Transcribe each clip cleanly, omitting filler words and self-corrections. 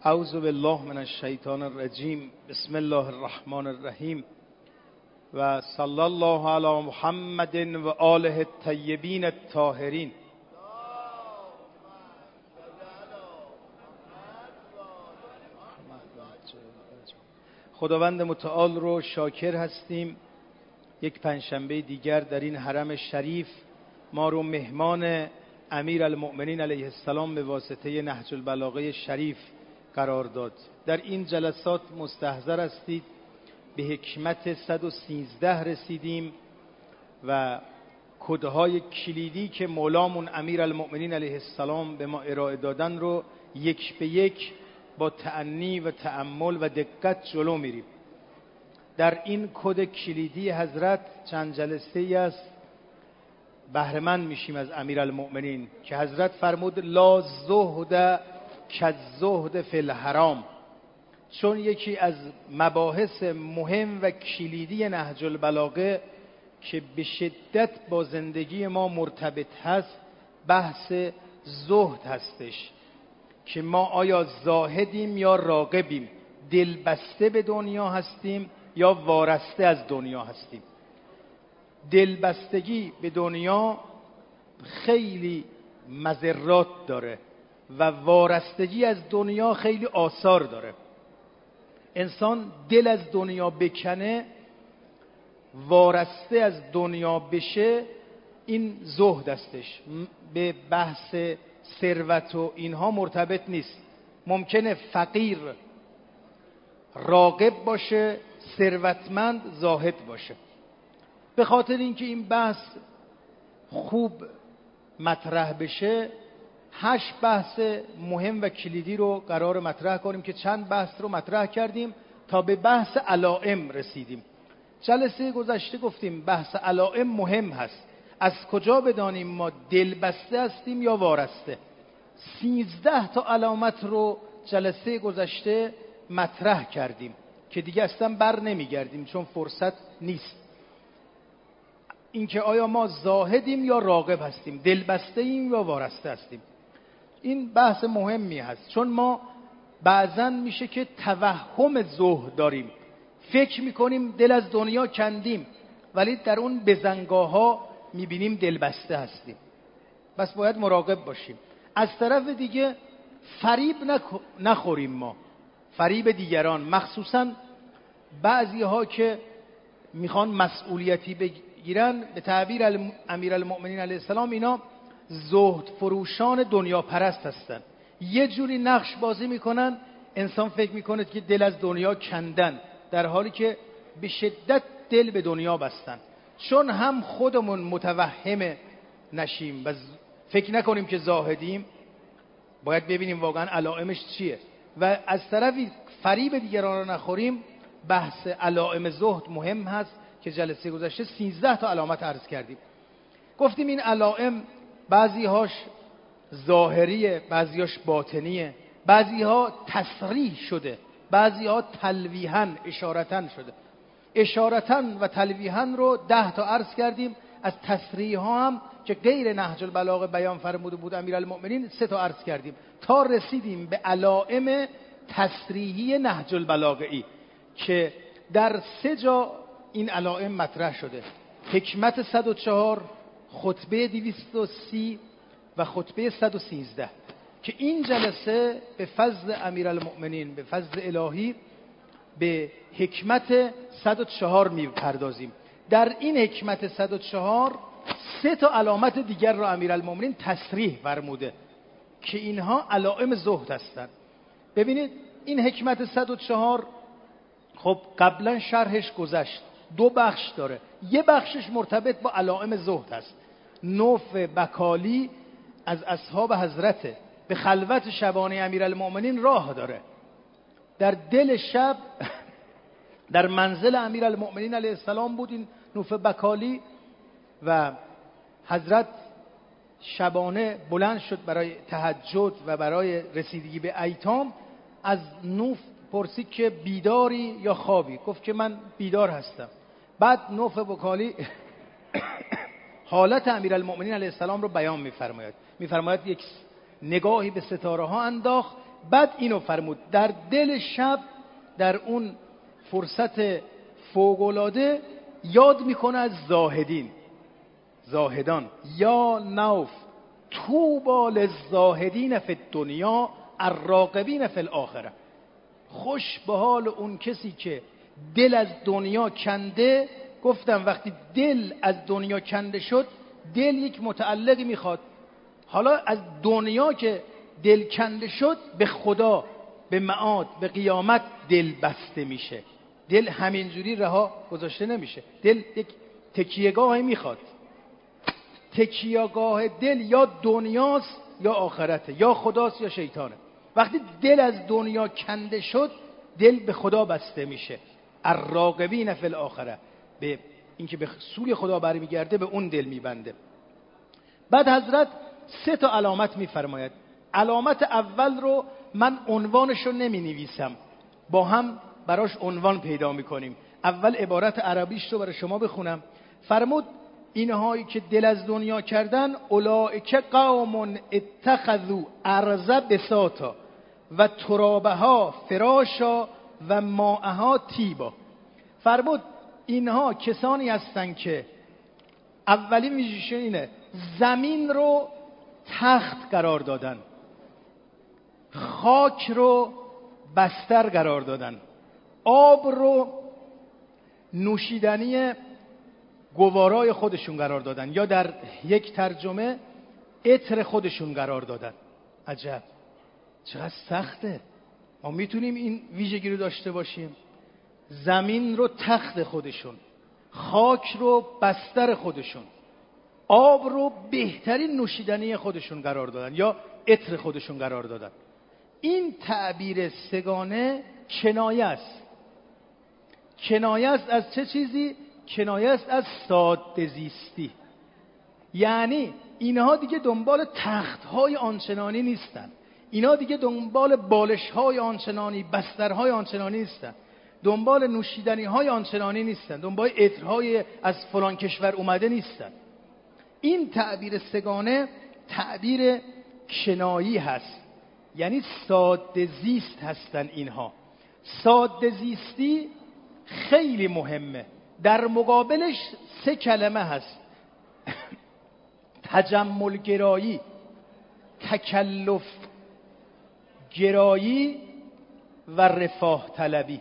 اعوذ بالله من الشیطان الرجیم. بسم الله الرحمن الرحیم و صلی الله علی محمد و آله الطیبین الطاهرین. خداوند متعال رو شاکر هستیم. یک پنجشنبه دیگر در این حرم شریف ما رو مهمان امیرالمؤمنین علیه السلام به واسطه نهج البلاغه شریف قرار داد. در این جلسات مستحضر هستید به حکمت 113 رسیدیم و کدهای کلیدی که مولامون امیرالمؤمنین علیه السلام به ما ارائه دادن رو یک به یک با تأنی و تأمل و دقت جلو میریم. در این کد کلیدی حضرت چند جلسه ای است بهره‌مند میشیم از امیرالمؤمنین که حضرت فرمود لا زهد کالزهد فی الحرام، چون یکی از مباحث مهم و کلیدی نهج البلاغه که به شدت با زندگی ما مرتبط هست بحث زهد هستش که ما آیا زاهدیم یا راغبیم، دلبسته به دنیا هستیم یا وارسته از دنیا هستیم. دلبستگی به دنیا خیلی مضرات داره و وارستگی از دنیا خیلی آثار داره. انسان دل از دنیا بکنه، وارسته از دنیا بشه، این زهد هستش. به بحث ثروت و اینها مرتبط نیست. ممکنه فقیر راغب باشه، ثروتمند زاهد باشه. به خاطر اینکه این بحث خوب مطرح بشه 8 بحث مهم و کلیدی رو قرار مطرح کنیم که چند بحث رو مطرح کردیم تا به بحث علائم رسیدیم. جلسه گذشته گفتیم بحث علائم مهم هست. از کجا بدانیم ما دلبسته هستیم یا وارسته؟ 13 تا علامت رو جلسه گذشته مطرح کردیم که دیگه اصلا بر نمیگردیم چون فرصت نیست. اینکه آیا ما زاهدیم یا راغب هستیم، دلبسته ایم یا وارسته هستیم، این بحث مهمی هست. چون ما بعضن میشه که توهم زهد داریم، فکر میکنیم دل از دنیا کندیم ولی در اون بزنگاه ها میبینیم دلبسته هستیم. بس باید مراقب باشیم. از طرف دیگه فریب نخوریم. ما فریب دیگران، مخصوصا بعضی ها که میخوان مسئولیتی بگیرن، به تعبیر امیرالمؤمنین علیه السلام اینا زهد فروشان دنیا پرست هستن. یه جوری نقش بازی میکنن انسان فکر میکنه که دل از دنیا کندن، در حالی که به شدت دل به دنیا بستن. چون هم خودمون متوهم نشیم و فکر نکنیم که زاهدیم، باید ببینیم واقعا علائمش چیه و از طرفی فریب دیگران رو نخوریم. بحث علائم زهد مهم هست که جلسه گذشته 13 تا علامت عرض کردیم. گفتیم این علائم بعضی هاش ظاهریه، بعضی هاش باطنیه، بعضی ها تصریح شده، بعضی ها تلویحاً اشارتاً شده. اشارتاً و تلویحاً رو 10 تا عرض کردیم. از تصریح ها هم که غیر نهج البلاغه بیان فرموده بود امیرالمؤمنین 3 تا عرض کردیم تا رسیدیم به علائم تصریحی نهج البلاغه‌ای که در 3 جا این علائم مطرح شده. حکمت 104، خطبه 230 و خطبه 113 که این جلسه به فضل امیرالمؤمنین، به فضل الهی، به حکمت 104 میپردازیم. در این حکمت 104 3 تا علامت دیگر را امیرالمؤمنین تصریح فرموده که اینها علائم زهد هستند. ببینید این حکمت 104 خب قبلا شرحش گذشت. 2 بخش داره. یه بخشش مرتبط با علائم زهد هست. نوف بکالی از اصحاب حضرته، به خلوت شبانه امیرالمؤمنین راه داره. در دل شب در منزل امیرالمؤمنین علیه السلام بود این نوف بکالی و حضرت شبانه بلند شد برای تهجد و برای رسیدگی به ایتام. از نوف پرسید که بیداری یا خوابی؟ گفت که من بیدار هستم. بعد نوف بکالی حالت امیرالمؤمنین علیه السلام رو بیان می‌فرماید. یک نگاهی به ستاره ها انداخت، بعد اینو فرمود در دل شب، در اون فرصت فوق‌العاده یاد میکنه از زاهدان. یا نوف طوبی للزاهدین فی الدنیا الراغبین فی الاخره. خوش به حال اون کسی که دل از دنیا کنده. گفتم وقتی دل از دنیا کنده شد، دل یک متعلقی میخواد. حالا از دنیا که دل کنده شد، به خدا، به معاد، به قیامت دل بسته میشه. دل همینجوری رها گذاشته نمیشه. دل یک تکیهگاهی میخواد. تکیهگاه دل یا دنیاست یا آخرته، یا خداست یا شیطانه. وقتی دل از دنیا کنده شد، دل به خدا بسته میشه. الراغبین فی الاخره، به اینکه به سوی خدا برمیگرده، به اون دل میبنده. بعد حضرت 3 تا علامت میفرماید. علامت اول رو من عنوانش رو نمی نویسم، با هم براش عنوان پیدا میکنیم. اول عبارت عربیش رو برای شما بخونم. فرمود اینهایی که دل از دنیا کردن، اولئک قوم اتخذوا ارض بساطا و ترابها فراشا و ماءها طیبا. فرمود اینها کسانی هستند که اولین ویژگیشون اینه، زمین رو تخت قرار دادن، خاک رو بستر قرار دادن، آب رو نوشیدنی گوارای خودشون قرار دادن، یا در یک ترجمه عطر خودشون قرار دادن. عجب، چقدر سخته. ما میتونیم این ویژگی رو داشته باشیم؟ زمین رو تخت خودشون، خاک رو بستر خودشون، آب رو بهترین نوشیدنی خودشون قرار دادن یا عطر خودشون قرار دادن. این تعبیر سگانه کنایه است. کنایه است از چه چیزی؟ کنایه است از ساده زیستی. یعنی اینها دیگه دنبال تخت‌های آنچنانی نیستن، اینا دیگه دنبال بالش‌های آنچنانی، بسترهای آنچنانی نیستن، دنبال نوشیدنی‌های آنچنانی نیستن، دنبال عطرهای از فلان کشور اومده نیستن. این تعبیر سگانه تعبیر کنایی هست، یعنی ساده زیست هستن اینها. ساده زیستی خیلی مهمه. در مقابلش 3 کلمه هست: تجمل گرایی، تکلف گرایی و رفاه طلبی.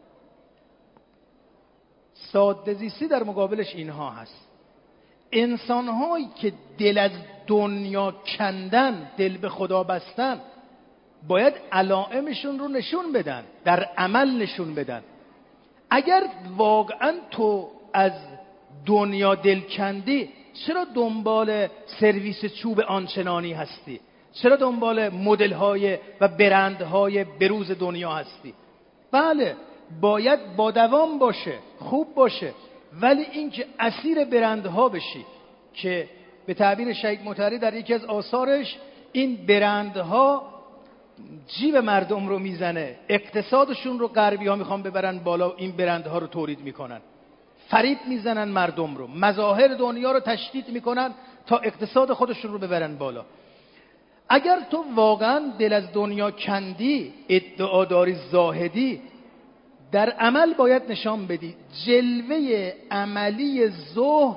ساده زیستی در مقابلش اینها هست. انسان‌هایی که دل از دنیا کندن، دل به خدا بستن، باید علائمشون رو نشون بدن، در عمل نشون بدن. اگر واقعا تو از دنیا دل کندی، چرا دنبال سرویس چوب آنچنانی هستی؟ چرا دنبال مدل‌های و برندهای بروز دنیا هستی؟ بله، باید با دوام باشه، خوب باشه، ولی اینکه اسیر برندها بشی، که به تعبیر شیخ مطهری در یکی از آثارش، این برندها جیب مردم رو میزنه، اقتصادشون رو غربی‌ها میخوان ببرن بالا، این برندها رو تولید میکنن، فریب میزنن مردم رو، مظاهر دنیا رو تشدید میکنن تا اقتصاد خودشون رو ببرن بالا. اگر تو واقعا دل از دنیا کندی، ادعاداری زاهدی، در عمل باید نشان بدی. جلوه عملی زهد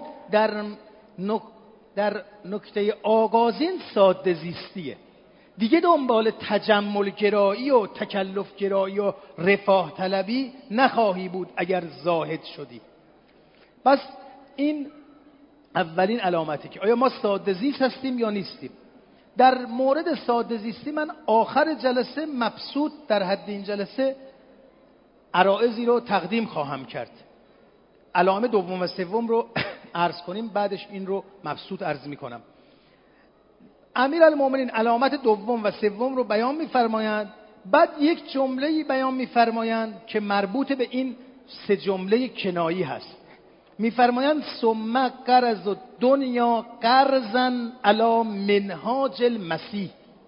در نکته آغازین ساده زیستیه. دیگه دنبال تجمل گرایی و تکلف گرایی و رفاه طلبی نخواهی بود اگر زاهد شدی. پس این اولین علامتی که آیا ما ساده زیست هستیم یا نیستیم. در مورد ساده زیستی من آخر جلسه مبسوط در حد این جلسه عرائضی رو تقدیم خواهم کرد. علامه دوم و سوم رو عرض کنیم، بعدش این رو مبسوط عرض میکنم. امیرالمومنین علامت دوم و سوم رو بیان میفرمایند، بعد یک جمله‌ای بیان میفرمایند که مربوط به این 3 جمله کنایی هست. میفرمایند ثم قرض الدنیا قرضا علی منهاج المسیح.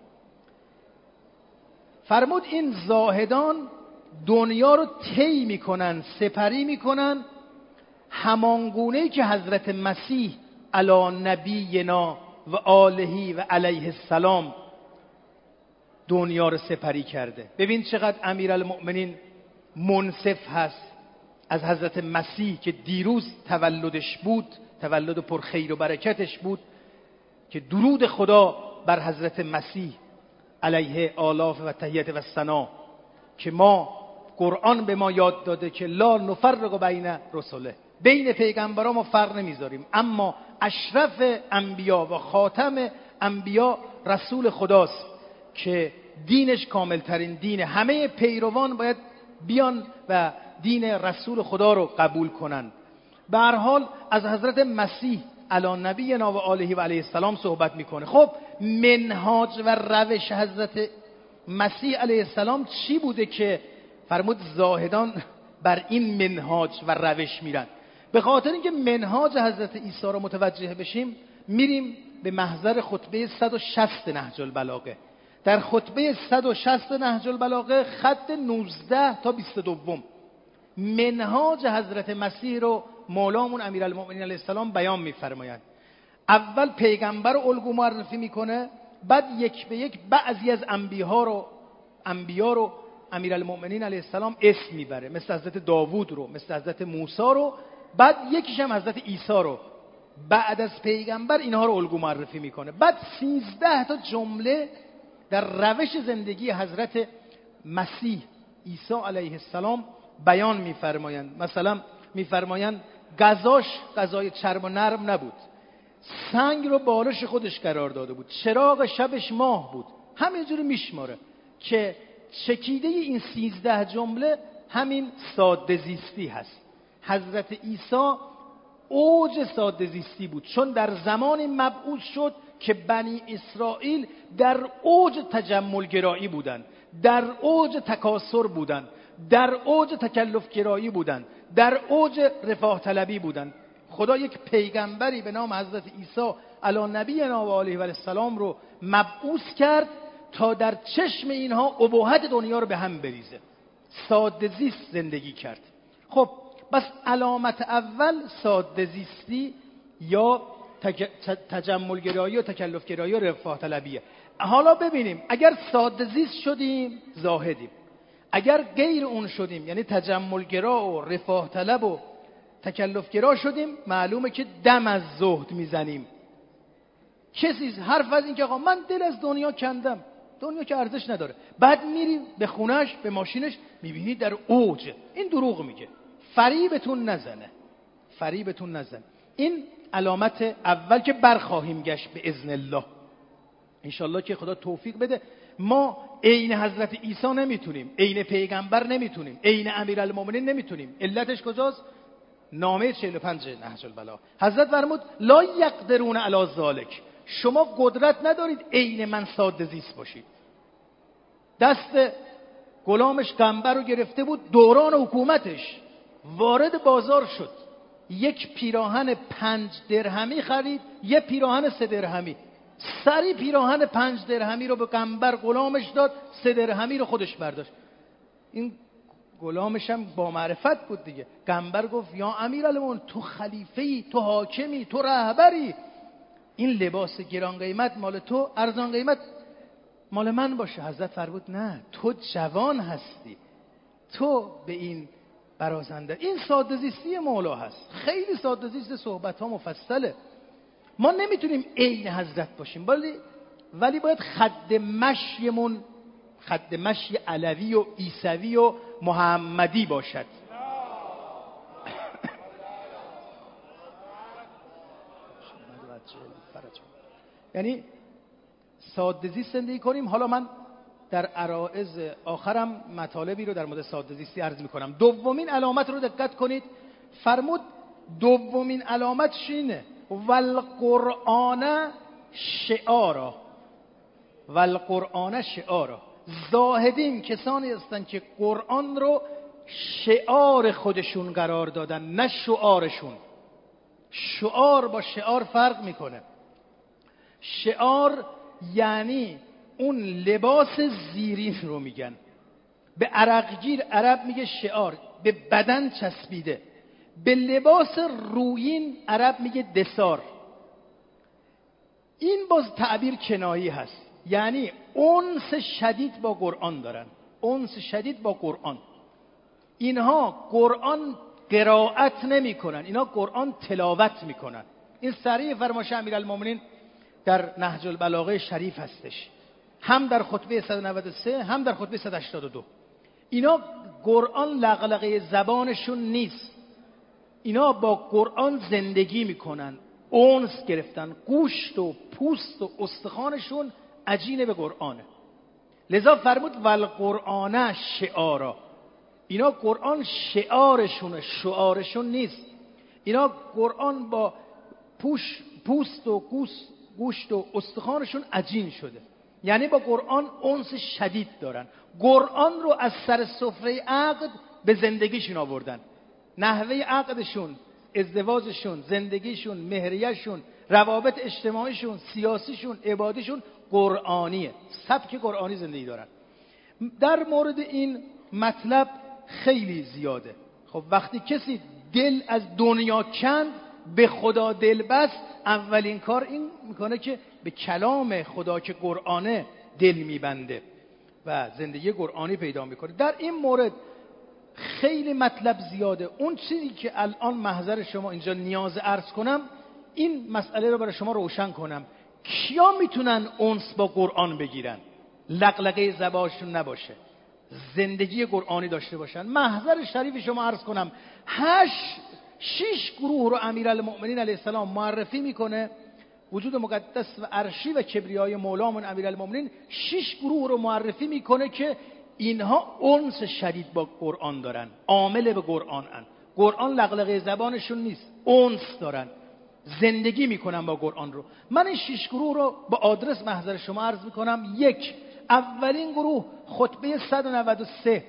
فرمود این زاهدان دنیا رو طی میکنن، سپری میکنن، همانگونه‌ای که حضرت مسیح علی نبینا و آله و علیه السلام دنیا رو سپری کرده. ببین چقدر امیرالمؤمنین منصف هست از حضرت مسیح که دیروز تولدش بود، تولد پر خیر و برکتش بود، که درود خدا بر حضرت مسیح علیه آلاف و تحیت و ثنا، که ما قرآن به ما یاد داده که لا نفرق بین رسله، بین پیغمبرا ما فرق نمیذاریم، اما اشرف انبیا و خاتم انبیا رسول خداست که دینش کاملترین دینه. همه پیروان باید بیان و دین رسول خدا رو قبول کنند. به هر حال از حضرت مسیح علی نبینا و آله و علیه السلام صحبت میکنه. خب منهاج و روش حضرت مسیح علیه السلام چی بوده که فرمود زاهدان بر این منهاج و روش میرن؟ به خاطر اینکه منهاج حضرت عیسی رو متوجه بشیم میریم به محضر خطبه 160 نهج البلاغه. در خطبه 160 نهج البلاغه خط 19 تا 22 منهاج حضرت مسیح رو مولامون امیرالمؤمنین علیه السلام بیان میفرمایند. اول پیغمبر رو الگو معرفی میکنه، بعد یک به یک بعضی از انبیا رو امیرالمؤمنین علیه السلام اسم میبره، مثل حضرت داوود رو، مثل حضرت موسی رو، بعد یکیش هم حضرت عیسی رو بعد از پیغمبر اینها رو الگو معرفی میکنه. بعد 13 تا جمله در روش زندگی حضرت مسیح عیسی علیه السلام بیان میفرمایند. مثلا میفرمایند غذاش غذای چرب و نرم نبود، سنگ رو بالش خودش قرار داده بود، چراغ شبش ماه بود. همینجوری میشماره که چکیده این 13 جمله همین ساده زیستی هست. حضرت عیسی اوج ساده زیستی بود، چون در زمانی مبعوث شد که بنی اسرائیل در اوج تجمل گرایی بودند، در اوج تکاسر بودند، در اوج تکلف گرایی بودند، در اوج رفاه طلبی بودند. خدا یک پیغمبری به نام حضرت عیسی علی نبینا و آله و السلام رو مبعوث کرد تا در چشم اینها اباحت دنیا رو به هم بریزه. ساده زیست زندگی کرد. خب بس علامت اول ساده زیستی یا تجمل گرایی و تکلف گرایی و رفاه طلبیه. حالا ببینیم اگر ساده زیست شدیم زاهدیم، اگر غیر اون شدیم یعنی تجمل گرا و رفاه طلب و تکلف گرا شدیم، معلومه که دم از زهد میزنیم. کسی حرف از این که آقا من دل از دنیا کندم، دنیا که ارزش نداره، بعد میری به خونش به ماشینش میبینی در اوجه، این دروغ میگه. فریبتون نزنه، فریبتون نزن. این علامت اول که برخواهیم گشت به اذن الله، انشالله که خدا توفیق بده. ما عین حضرت عیسی نمیتونیم، عین پیغمبر نمیتونیم، عین امیرالمؤمنین نمیتونیم. علتش کجاست؟ نامه 45 نهج البلاغه حضرت فرمود لا یقدرون علی ذلک، شما قدرت ندارید عین من ساده زیست باشید. دست غلامش قنبر رو گرفته بود، دوران حکومتش وارد بازار شد، یک پیراهن 5 درهمی خرید، یک پیراهن 3 درهمی. سری پیراهن 5 درهمی رو به قنبر غلامش داد، 3 درهمی رو خودش برداشت. این غلامش هم با معرفت بود دیگه. قنبر گفت یا امیرالمومنین تو خلیفه‌ای، تو حاکمی، تو رهبری، این لباس گران قیمت مال تو، ارزان قیمت مال من باشه. حضرت فرمود نه، تو جوان هستی، تو به این برازنده. این ساده زیستی مولا هست. خیلی ساده زیست، صحبت ها مفصله. ما نمیتونیم عین حضرت باشیم، ولی باید خد مشیمون خد مشی علوی و عیسوی و محمدی باشد. یعنی ساده زیست زندگی کنیم. حالا من در عرائض آخرم مطالبی رو در مورد ساده زیستی عرض میکنم. دومین علامت رو دقت کنید، فرمود دومین علامت شینه والقرآن شعارا، والقرآن شعارا. زاهدین کسانی هستن که قرآن رو شعار خودشون قرار دادن، نه شعارشون. شعار با شعار فرق میکنه. شعار یعنی اون لباس زیرین رو میگن. به عرقگیر عرب میگه شعار، به بدن چسبیده. به لباس رویین عرب میگه دثار. این باز تعبیر کنایی هست. یعنی انس شدید با قرآن دارن، انس شدید با قرآن. اینها قرآن قرائت نمی کنن، اینا قرآن تلاوت میکنن. این صریح فرمایش امیرالمومنین در نهج البلاغه شریف هستش، هم در خطبه 193 هم در خطبه 182. اینا قرآن لغلغه زبانشون نیست، اینا با قرآن زندگی میکنن، اونس گرفتن، گوشت و پوست و استخوانشون عجینه به قرآنه. لذا فرمود والقرآن شعارا، اینا قرآن شعارشونه، شعارشون نیست. اینا قرآن با پوست و گوشت و استخوانشون عجین شده، یعنی با قرآن انس شدید دارن. قرآن رو از سر سفره عقد به زندگیشون آوردن. نحوه عقدشون، ازدواجشون، زندگیشون، مهریهشون، روابط اجتماعیشون، سیاسیشون، عبادیشون قرآنیه، سبک قرآنی زندگی دارن. در مورد این مطلب خیلی زیاده. خب وقتی کسی دل از دنیا کند، به خدا دل بست، اولین کار این میکنه که به کلام خدا که قرآنه دل میبنده و زندگی قرآنی پیدا میکنه. در این مورد خیلی مطلب زیاده. اون چیزی که الان محضر شما اینجا نیاز عرض کنم، این مسئله رو برای شما روشن کنم. کیا میتونن انس با قرآن بگیرن، لغلغه زبانشون نباشه، زندگی قرآنی داشته باشن؟ محضر شریف شما عرض کنم 6 گروه رو امیرالمؤمنین علیه السلام معرفی میکنه. وجود مقدس و عرشی و کبریای مولامون امیرالمؤمنین 6 گروه رو معرفی میکنه که اینها انس شدید با قرآن دارن، عامل به قرآن ان. قرآن لغلغه زبانشون نیست، انس دارن، زندگی میکنن با قرآن رو. من این 6 گروه رو با آدرس محضر شما عرض میکنم. 1، اولین گروه خطبه 193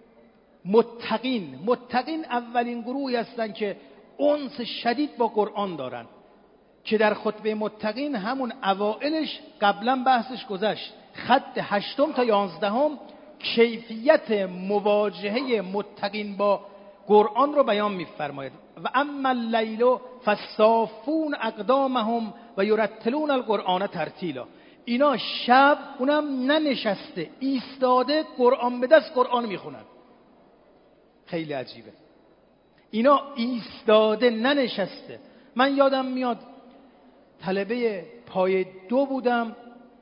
متقین اولین گروهی هستن که انس شدید با قرآن دارن، که در خطبه متقین همون اوائلش قبلا بحثش گذشت. خط 8 تا 11 کیفیت مواجهه متقین با قرآن رو بیان می‌فرماید. و اما اللیل فصافون اقدامهم و یرتلون القرآن ترتیلا. اینا شب اونم ننشسته، ایستاده، قرآن به دست قرآن میخونن. خیلی عجیبه، اینا ایستاده ننشسته. من یادم میاد طلبه پایه 2 بودم،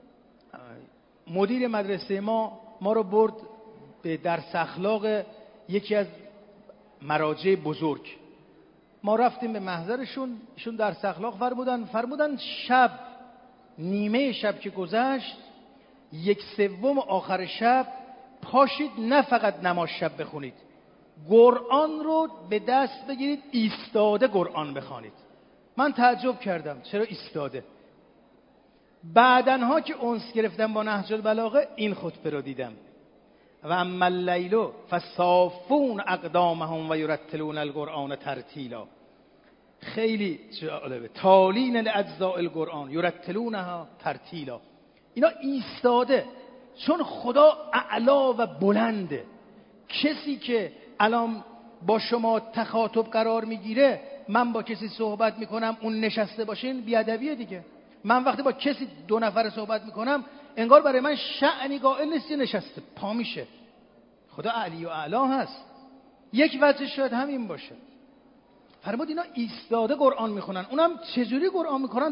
مدیر مدرسه ما رو برد به درس اخلاق یکی از مراجع بزرگ. ما رفتیم به محضرشون، ایشون درس اخلاق فرمودن شب، نیمه شب که گذشت، 1/3 آخر شب پاشید، نه فقط نماز شب بخونید، قرآن رو به دست بگیرید، ایستاده قرآن بخوانید. من تعجب کردم چرا ایستاده. بعدنها که انس گرفتم با نهج البلاغه این خطبه رو دیدم. و اما اللیل فصافون اقدامهم و یرتلون القرآن ترتیلا. خیلی جالبه، تالین لاجزاء القرآن یرتلونها ترتیلا. اینا ایستاده، چون خدا اعلا و بلنده. کسی که الان با شما تخاطب قرار میگیره، من با کسی صحبت میکنم اون نشسته باشین، بیادبیه دیگه. من وقتی با کسی 2 نفر صحبت میکنم، انگار برای من شأنی قائل نیست، نشسته پا میشه. خدا علی و اعلا هست. یک وجه شاید همین باشه. فرمود اینا ایستاده قرآن میخونن. اونم چجوری قرآن میخونن؟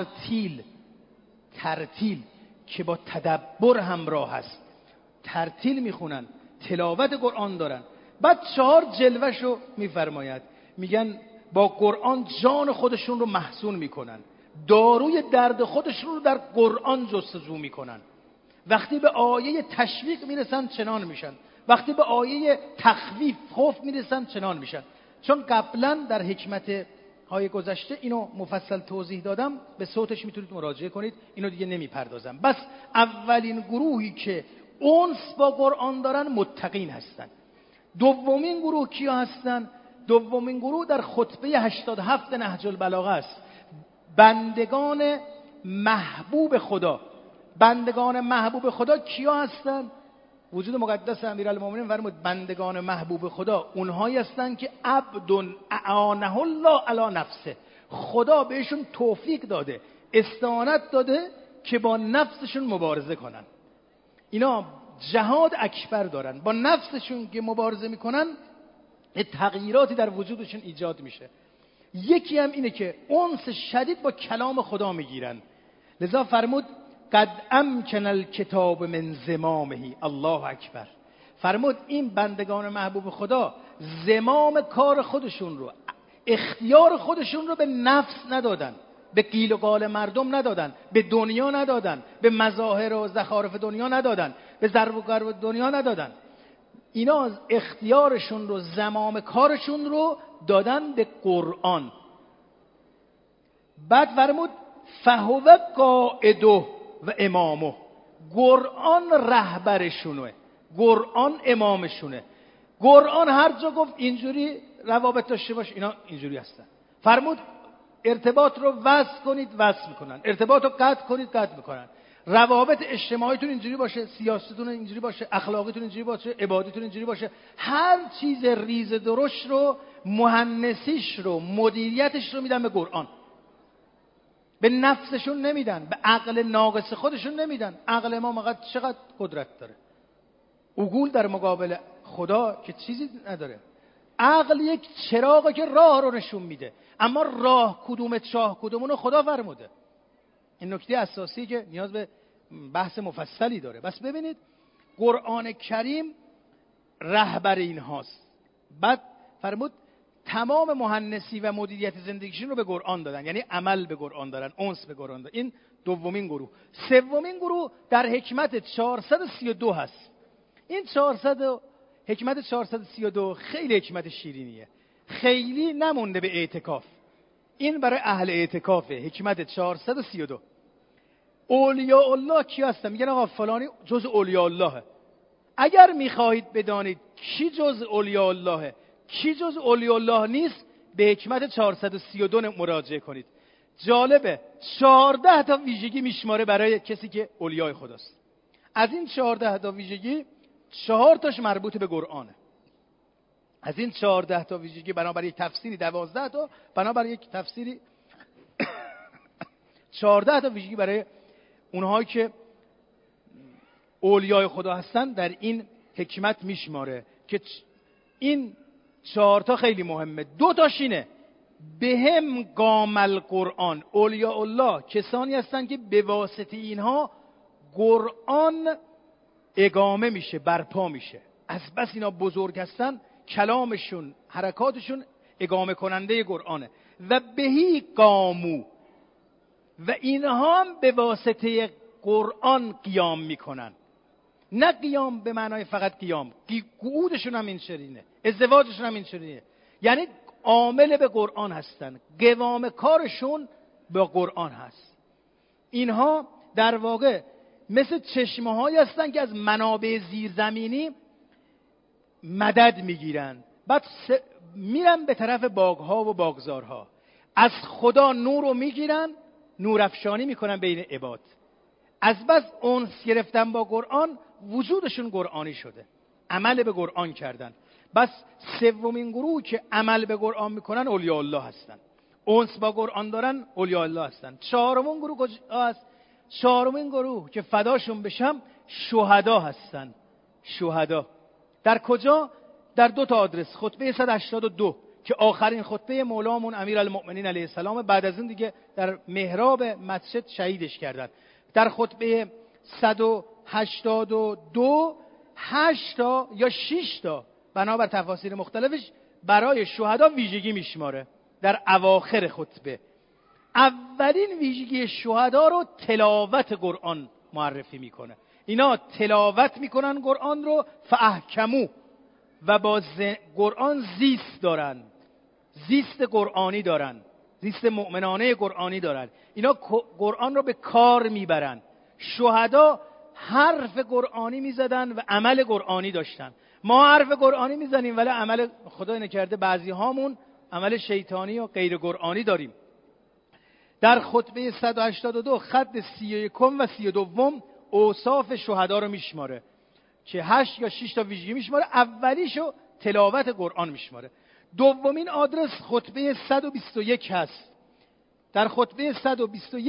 ترتیل که با تدبر همراه هست. ترتیل میخونن، تلاوت قرآن دارن. بعد 4 جلوهشو میفرماید، میگن با قرآن جان خودشون رو محصون میکنن، داروی درد خودشون رو در قرآن جستجو میکنن. وقتی به آیه تشویق میرسن چنان میشن، وقتی به آیه تخویف خوف میرسن چنان میشن. چون قبلا در حکمت های گذشته اینو مفصل توضیح دادم، به صوتش میتونید مراجعه کنید، اینو دیگه نمیپردازم. بس اولین گروهی که انس با قرآن دارن متقین هستن. دومین گروه کیا هستن؟ دومین گروه در خطبه 87 نهج البلاغه است. بندگان محبوب خدا. بندگان محبوب خدا کیا هستن؟ وجود مقدس امیرالمومنین فرمود بندگان محبوب خدا اونهایی هستن که عبد اعانه الله علی نفسه. خدا بهشون توفیق داده، استعانت داده که با نفسشون مبارزه کنن. اینا جهاد اکبر دارن، با نفسشون که مبارزه میکنن تغییراتی در وجودشون ایجاد میشه. یکی هم اینه که انس شدید با کلام خدا میگیرن. لذا فرمود قد امکن الکتاب من زمامه. الله اکبر. فرمود این بندگان محبوب خدا زمام کار خودشون رو، اختیار خودشون رو به نفس ندادن، به قیل و قال مردم ندادن، به دنیا ندادن، به مظاهر و زخارف دنیا ندادن، به ضرب و گرب دنیا ندادن. اینا از اختیارشون رو، زمام کارشون رو دادن به قرآن. بعد فرمود فهو قائده و امامه. قرآن رهبرشونه، قرآن امامشونه. قرآن هر جا گفت اینجوری روابط داشته باش، اینا اینجوری هستن. فرمود ارتباط رو وصل کنید، وصل میکنن. ارتباط رو قطع کنید، قطع میکنن. روابط اجتماعیتون اینجوری باشه، سیاستتون اینجوری باشه، اخلاقیتون اینجوری باشه، عبادتتون اینجوری باشه. هر چیز ریز درشت رو، مهندسیش رو، مدیریتش رو میدن به قرآن. به نفسشون نمیدن، به عقل ناقص خودشون نمیدن. عقل ما مقدر چقدر قدرت داره. عقول در مقابل خدا که چیزی نداره. عقل یک چراغه که راه رو نشون میده، اما راه کدوم، چاه کدومونو خدا فرموده. این نکته اساسی که نیاز به بحث مفصلی داره. بس ببینید قرآن کریم رهبر این هاست. بعد فرمود تمام مهندسی و مدیریت زندگیشون رو به قرآن دادن، یعنی عمل به قرآن دارن، انس به قرآن دارن. این دومین گروه. سومین گروه در حکمت 432 هست. این حکمت 432 خیلی حکمت شیرینیه، خیلی نمونده به اعتکاف. این برای اهل اعتکافه. حکمت 432. اولیاء الله کی هستن؟ میگن آقا فلانی جز اولیاء اللهه. اگر میخواهید بدانید کی جز اولیاء اللهه، کی جز اولیاء الله نیست، به حکمت 432 مراجعه کنید. جالبه 14 تا ویژگی میشماره برای کسی که اولیاء خداست. از این 14 تا ویژگی 4 تاش مربوط به قرآنه. از این 14 تا ویژگی بنابر یک تفسیری 12 تا، بنابر یک تفسیری 14 تا ویژگی برای اونهایی که اولیاء خدا هستن در این حکمت میشماره که این 4 تا خیلی مهمه. 2 تاش اینه بهم قام القرآن. اولیاء الله کسانی هستن که به واسطه اینها قرآن اقامه میشه، برپا میشه. از بس اینا بزرگ هستن، کلامشون، حرکاتشون اقامه کننده قرآنه. و بهی قامو، و اینها هم به واسطه قرآن قیام میکنن. نه قیام به معنای فقط قیام، قعودشون هم این شرینه، ازدواجشون هم این شرینه. یعنی عامل به قرآن هستن، قوام کارشون به قرآن هست. اینها در واقع مثل چشمه هایی هستن که از منابع زیرزمینی مدد میگیرن، بعد میرن به طرف باغها و باغزارها، از خدا نور رو میگیرن، نورافشانی میکنن بین عباد. از بس انس گرفتن با قرآن وجودشون قرآنی شده، عمل به قرآن کردن. بس سومین گروه که عمل به قرآن میکنن اولیاء الله هستن، انس با قرآن دارن، اولیاء الله هستن. چهارمین گروه کجا هست؟ چهارمین گروه که فداشون بشم شهدا هستن. شهدا در کجا؟ در 2 تا آدرس. خطبه 182 که آخرین خطبه مولامون امیرالمؤمنین علیه السلام، بعد از این دیگه در محراب مسجد شهیدش کردن. در خطبه 182 8 تا یا 6 تا بنابر تفاسیر مختلفش برای شهدا ویژگی میشماره در اواخر خطبه. اولین ویژگی شهدا رو تلاوت قرآن معرفی میکنه. اینا تلاوت میکنن قرآن رو، فاحکمو، و با قرآن زیست دارن، زیست قرآنی دارن، زیست مؤمنانه قرآنی دارن. اینا قرآن رو به کار میبرن. شهدا حرف قرآنی میزدن و عمل قرآنی داشتن. ما حرف قرآنی میزنیم ولی عمل خدا نکرده بعضی هامون عمل شیطانی و غیر قرآنی داریم. در خطبه 182 خط 31 و 32 اوصاف شهدا رو میشماره که 8 یا 6 تا ویژگی میشماره. اولیشو تلاوت قرآن میشماره. دومین آدرس خطبه 121 هست. در خطبه 121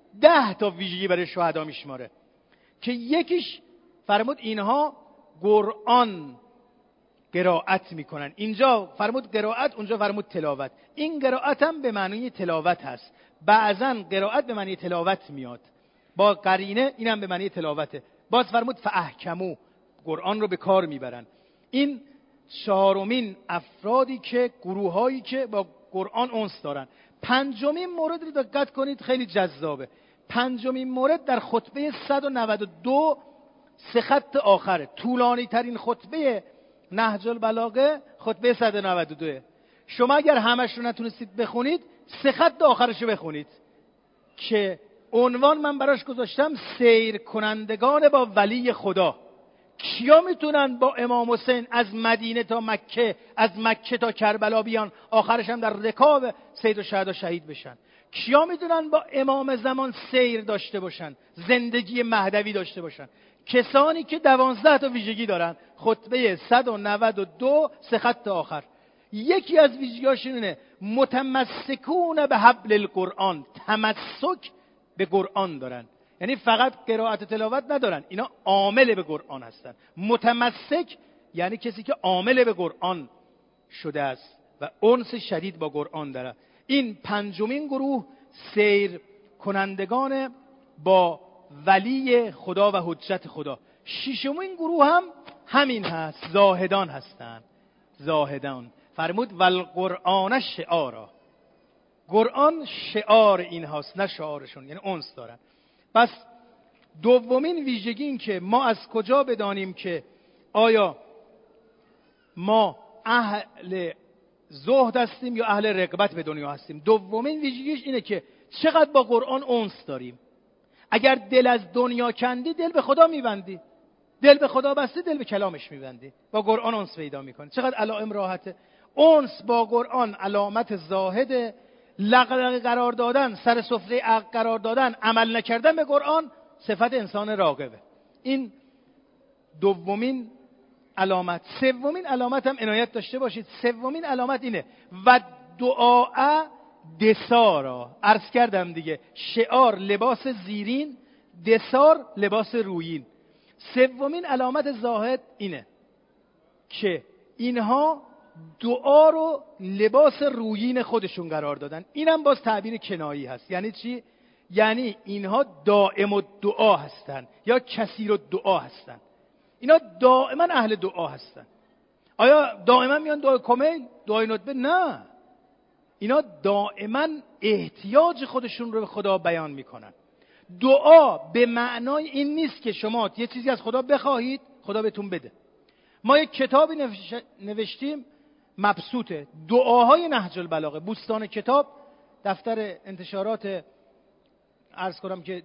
10 تا ویژگی برای شهدا میشماره که یکیش فرمود اینها قرآن قرائت میکنن. اینجا فرمود قرائت، اونجا فرمود تلاوت. این قرائت هم به معنی تلاوت هست. بعضا قرائت به معنی تلاوت میاد با قرینه، اینم به معنی تلاوته. باز فرمود فاحکموا، قرآن رو به کار میبرن. این چهارمین افرادی که گروهایی که با قرآن انس دارن. پنجمین مورد رو دقت کنید، خیلی جذابه. پنجمین مورد در خطبه 192 سه خط آخره. طولانی ترین خطبه نهج البلاغه خطبه 192. شما اگر همش رو نتونستید بخونید، سه خط آخرش رو بخونید که عنوان من براش گذاشتم سیر کنندگان با ولی خدا. کیا میتونن با امام حسین از مدینه تا مکه، از مکه تا کربلا بیان، آخرش هم در رکاب سید الشهدا شهید بشن؟ کیا میتونن با امام زمان سیر داشته باشن، زندگی مهدوی داشته باشن؟ کسانی که 12 تا ویژگی دارن. خطبه 192 سه خط آخر. یکی از ویژگی‌هاشون اینه متمسکون به حبل القرآن، تمسک به قرآن دارن. یعنی فقط قرائت و تلاوت ندارن، اینا عامل به قرآن هستن. متمسک یعنی کسی که عامل به قرآن شده است و انس شدید با قرآن داره. این پنجمین گروه سیر کنندگان با ولی خدا و حجت خدا. ششمین گروه هم همین هست، زاهدان هستند. زاهدان فرمود والقرآن شعارا، قرآن شعار این هاست نه شعارشون، یعنی انس دارن. پس دومین ویژگی این که ما از کجا بدانیم که آیا ما اهل زهد هستیم یا اهل رغبت به دنیا هستیم. دومین ویژگیش اینه که چقدر با قرآن انس داریم. اگر دل از دنیا کندی، دل به خدا میبندی. دل به خدا بستی، دل به کلامش میبندی. با قرآن انس پیدا میکنی. چقدر علائم راحته. انس با قرآن علامت زاهد. لغلغ قرار دادن، سر سفره عقل قرار دادن، عمل نکردن به قرآن صفت انسان راغبه. این دومین علامت. سومین علامت هم عنایت داشته باشید. سومین علامت اینه و دعاء دسارا. عرض کردم دیگه، شعار لباس زیرین، دسار لباس رویین. سومین علامت زاهد اینه که اینها دعا رو لباس رویین خودشون قرار دادن. اینم باز تعبیر کنایی هست. یعنی چی؟ یعنی اینها دائم الدعا هستن یا کثیر الدعا هستن. اینا دائما اهل دعا هستن. آیا دائما میان دعای کمیل، دعای ندبه؟ نه، اینا دائما احتیاج خودشون رو به خدا بیان میکنن. دعا به معنای این نیست که شما یه چیزی از خدا بخواهید خدا بهتون بده. ما یک کتابی نوشتیم مبسوطه، دعاهای نهج البلاغه. بوستان کتاب دفتر انتشارات، عرض کنم که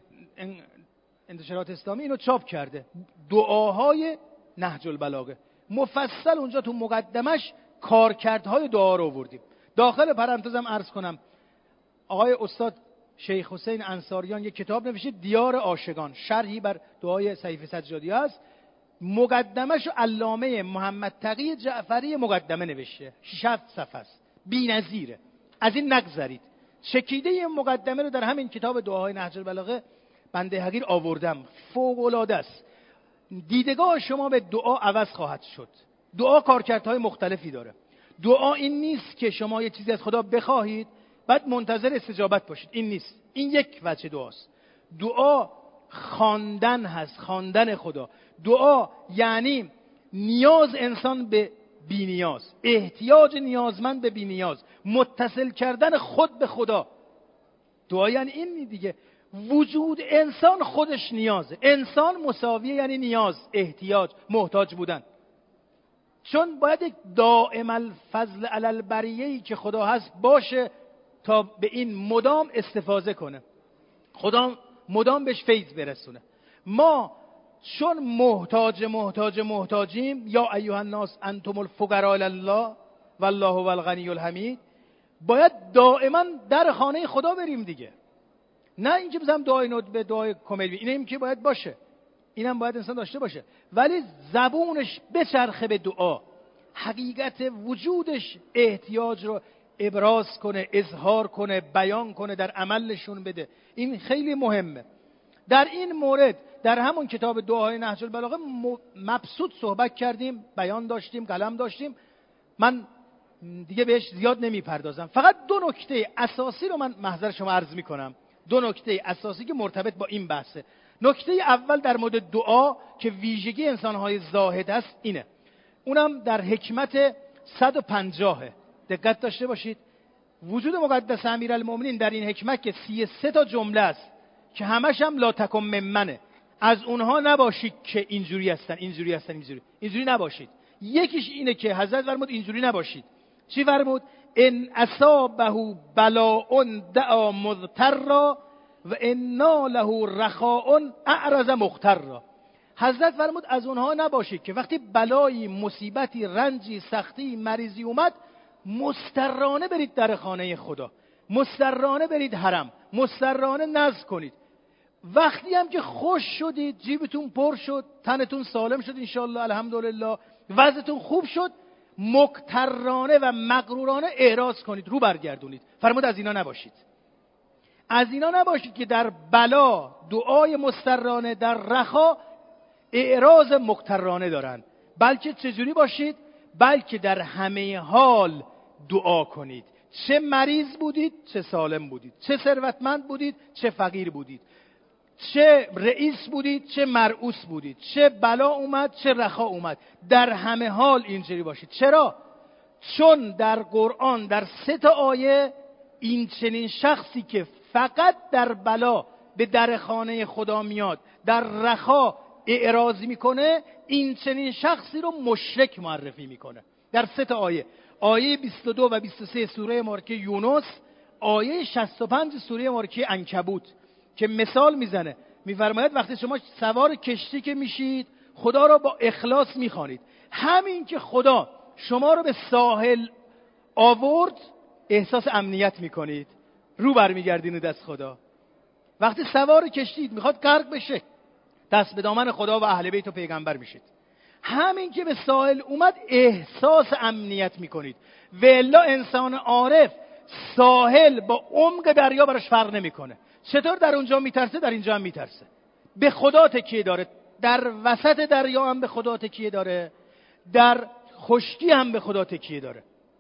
انتشارات اسلامی اینو چاپ کرده، دعاهای نهج البلاغه. مفصل اونجا تو مقدمش کارکردهای دعا رو آوردیم. داخل پرانتزم عرض کنم آقای استاد شیخ حسین انصاریان یک کتاب نوشته دیار عاشقان، شرحی بر دعای صحیفه سجادیه است. مقدمه‌شو علامه محمد تقی جعفری مقدمه نوشته، 6 صفحه است، بی‌نظیره. از این نگذرید. چکیده این مقدمه رو در همین کتاب دعاهای نهج البلاغه بنده حقیر آوردم. فوق‌العاده است. دیدگاه شما به دعا عوض خواهد شد. دعا کارکردهای مختلفی داره. دعا این نیست که شما یه چیزی از خدا بخواهید بعد منتظر استجابت باشید. این نیست. این یک وجه دعاست. دعا خواندن هست، خواندن خدا. دعا یعنی نیاز انسان به بی نیاز، احتیاج نیازمند به بی نیاز، متصل کردن خود به خدا. دعا یعنی این دیگه. وجود انسان خودش نیازه. انسان مساویه یعنی نیاز، احتیاج، محتاج بودن. چون باید یک دائم الفضل علی البریه‌ای که خدا هست باشه تا به این مدام استفاده کنه، خدا مدام بهش فیض برسونه. ما چون محتاجیم، یا ایها الناس انتم الفقراء الی الله والله هو الغنی الحمید، باید دائما در خانه خدا بریم دیگه. نه اینکه بزنم دعای ندبه، دعای کمیل، اینم که باید باشه، اینم باید انسان داشته باشه، ولی زبونش بچرخه به دعا. حقیقت وجودش احتیاج رو ابراز کنه، اظهار کنه، بیان کنه، در عمل نشون بده. این خیلی مهمه. در این مورد در همون کتاب دعاهای نهج البلاغه مبسوط صحبت کردیم، بیان داشتیم، قلم داشتیم. من دیگه بهش زیاد نمیپردازم. فقط دو نکته اساسی رو من محضر شما عرض میکنم. دو نکته اساسی که مرتبط با این بحثه. نکته اول در مورد دعا که ویژگی انسانهای زاهد است اینه. اونم در حکمت 150. دقت داشته باشید. وجود مقدس امیرالمومنین در این حکمت که 33 تا جمله است که همش هم لا تکن ممنه. از اونها نباشید که اینجوری هستن، اینجوری نباشید. یکیش اینه که حضرت فرمود اینجوری نباشید. چی فرمود؟ ان اصابه بلاء دعا مضطرا و انا له رخاء اعرض مغترا. حضرت فرمود از اونها نباشید که وقتی بلایی، مصیبتی، رنجی، سختی، مریضی اومد مضطرانه برید در خانه خدا، مضطرانه برید حرم، مضطرانه نذر کنید. وقتی هم که خوش شدید، جیبتون پر شد، تنتون سالم شد انشالله الحمدلله، وضعتون خوب شد، مغترانه و مغرورانه اعراض کنید، رو برگردونید. فرمود از اینا نباشید. از اینا نباشید که در بلا دعای مضطرانه، در رخا اعراض مغترانه دارن. بلکه چجوری باشید؟ بلکه در همه حال دعا کنید. چه مریض بودید، چه سالم بودید، چه ثروتمند بودید، چه فقیر بودید، چه رئیس بودید، چه مرئوس بودید، چه بلا اومد، چه رخا اومد، در همه حال اینجوری باشید. چرا؟ چون در قرآن در 3 تا آیه این چنین شخصی که فقط در بلا به در خانه خدا میاد، در رخا اعراض میکنه، این چنین شخصی رو مشرک معرفی میکنه. در 3 تا آیه، آیه 22 و 23 سوره مبارکه یونس، آیه 65 سوره مبارکه عنکبوت که مثال میزنه، میفرماید وقتی شما سوار کشتی که میشید خدا رو با اخلاص میخوانید. همین که خدا شما رو به ساحل آورد احساس امنیت میکنید، رو برمیگردینید از خدا. وقتی سوار کشتید میخواد غرق بشه، دست به دامن خدا و اهل بیت و پیغمبر میشید. همین که به ساحل اومد احساس امنیت میکنید. و الا انسان عارف ساحل با عمق دریا براش فرق نمیکنه. چطور در اونجا میترسه در اینجا هم میترسه. به خدا تکیه داره، در وسط دریا هم به خدا تکیه داره، در خشکی هم به خدا تکیه داره.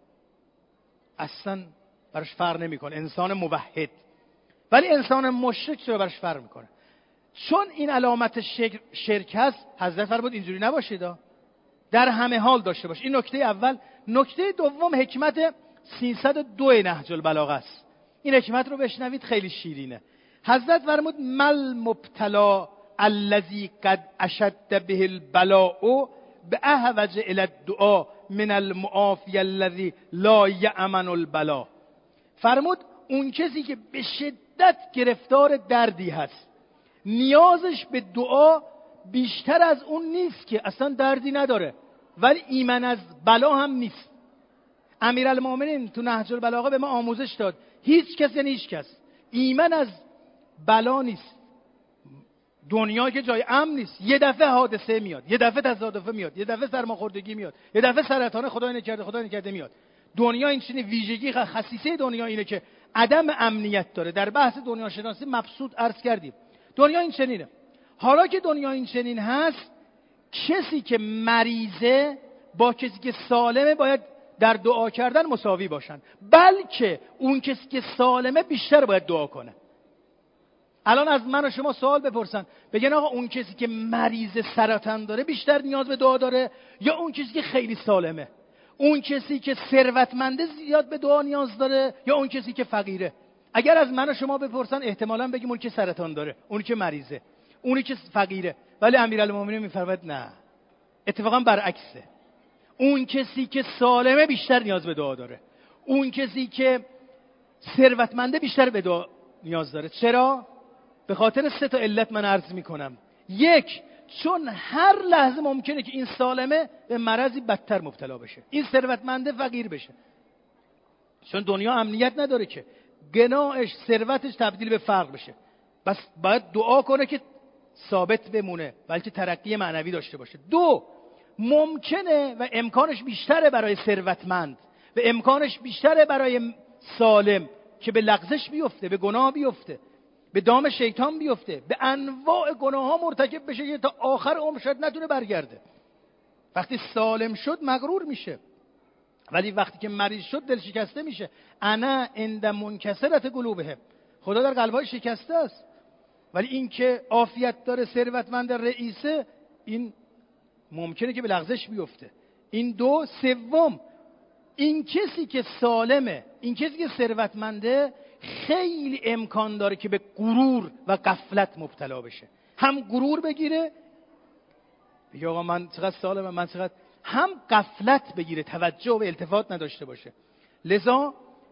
اصلا براش فرق نمیکنه. انسان موحد. ولی انسان مشرک چرا براش فرق میکنه؟ چون این علامت شرک هست. حضرت فرمود اینجوری نباشید، در همه حال داشته باش. این نکته اول. نکته دوم حکمت 302 نهج البلاغه است. این حکمت رو بشنوید، خیلی شیرینه. حضرت فرمود مل مبتلا الذی قد اشد به البلاء باهوج الی الدعاء من المعافی الذی لا یأمن البلا. فرمود اون کسی که به شدت گرفتار دردی هست، نیازش به دعا بیشتر از اون نیست که اصلا دردی نداره ولی ایمن از بلا هم نیست. امیرالمومنین تو نهج البلاغه به ما آموزش داد هیچ کس یعنی هیچ کس ایمن از بلا نیست. دنیا که جای امن نیست. یه دفعه حادثه میاد، یه دفعه تصادفه میاد، یه دفعه سرماخوردگی میاد، یه دفعه سرطان خدای نکرده میاد. دنیا این چنین ویژگی خصیصه دنیا اینه که عدم امنیت داره. در بحث دنیا شناسی مبسوط عرض کردیم دنیا این چنینه. حالا که دنیا این چنین هست، کسی که مریضه با کسی که سالمه باید در دعا کردن مساوی باشن، بلکه اون کسی که سالمه بیشتر باید دعا کنه. الان از من و شما سوال بپرسن بگن آقا اون کسی که مریض سرطان داره بیشتر نیاز به دعا داره یا اون کسی که خیلی سالمه؟ اون کسی که ثروتمنده زیاد به دعا نیاز داره یا اون کسی که فقیره؟ اگر از من و شما بپرسن احتمالاً بگیم اون که سرطان داره، اون که مریضه، اونی که فقیره. ولی امیرالمومنین میفرماید نه، اتفاقا برعکسه. اون کسی که سالمه بیشتر نیاز به دعا داره، اون کسی که ثروتمنده بیشتر به دعا نیاز داره. چرا؟ به خاطر 3 تا علت من عرض میکنم. 1، چون هر لحظه ممکنه که این سالمه به مرضی بدتر مبتلا بشه، این ثروتمنده فقیر بشه. چون دنیا امنیت نداره که غناش، ثروتش تبدیل به فقر بشه. بس باید دعا کنه که ثابت بمونه بلکه ترقی معنوی داشته باشه. 2، ممکنه و امکانش بیشتره برای ثروتمند و امکانش بیشتره برای سالم که به لغزش بیفته، به گناه بیفته، به دام شیطان بیفته، به انواع گناه ها مرتکب بشه که تا آخر عمر شاید نتونه برگرده. وقتی سالم شد مغرور میشه، ولی وقتی که مریض شد دل شکسته میشه. انا عند منکسرت قلوبهم، خدا در قلب‌های شکسته است. ولی این که عافیت داره، ثروتمند، رئیسه، این ممکنه که به لغزش بیفته. این دو. سوم، این کسی که سالمه، این کسی که ثروتمنده، خیلی امکان داره که به غرور و غفلت مبتلا بشه. هم غرور بگیره، بگه آقا من چقدر سالمم، من چقدر، هم غفلت بگیره، توجه و التفات نداشته باشه. لذا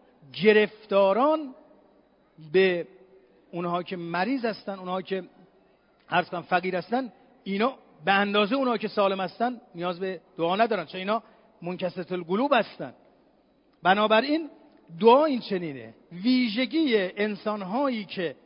گرفتاران به اونها که مریض هستن، اونها که عرض کنم فقیر هستن، اینا به اندازه اونها که سالم هستن نیاز به دعا ندارن، چون اینا منکسرت القلوب هستن. بنابراین دعا این چنینه. ویژگی انسان‌هایی که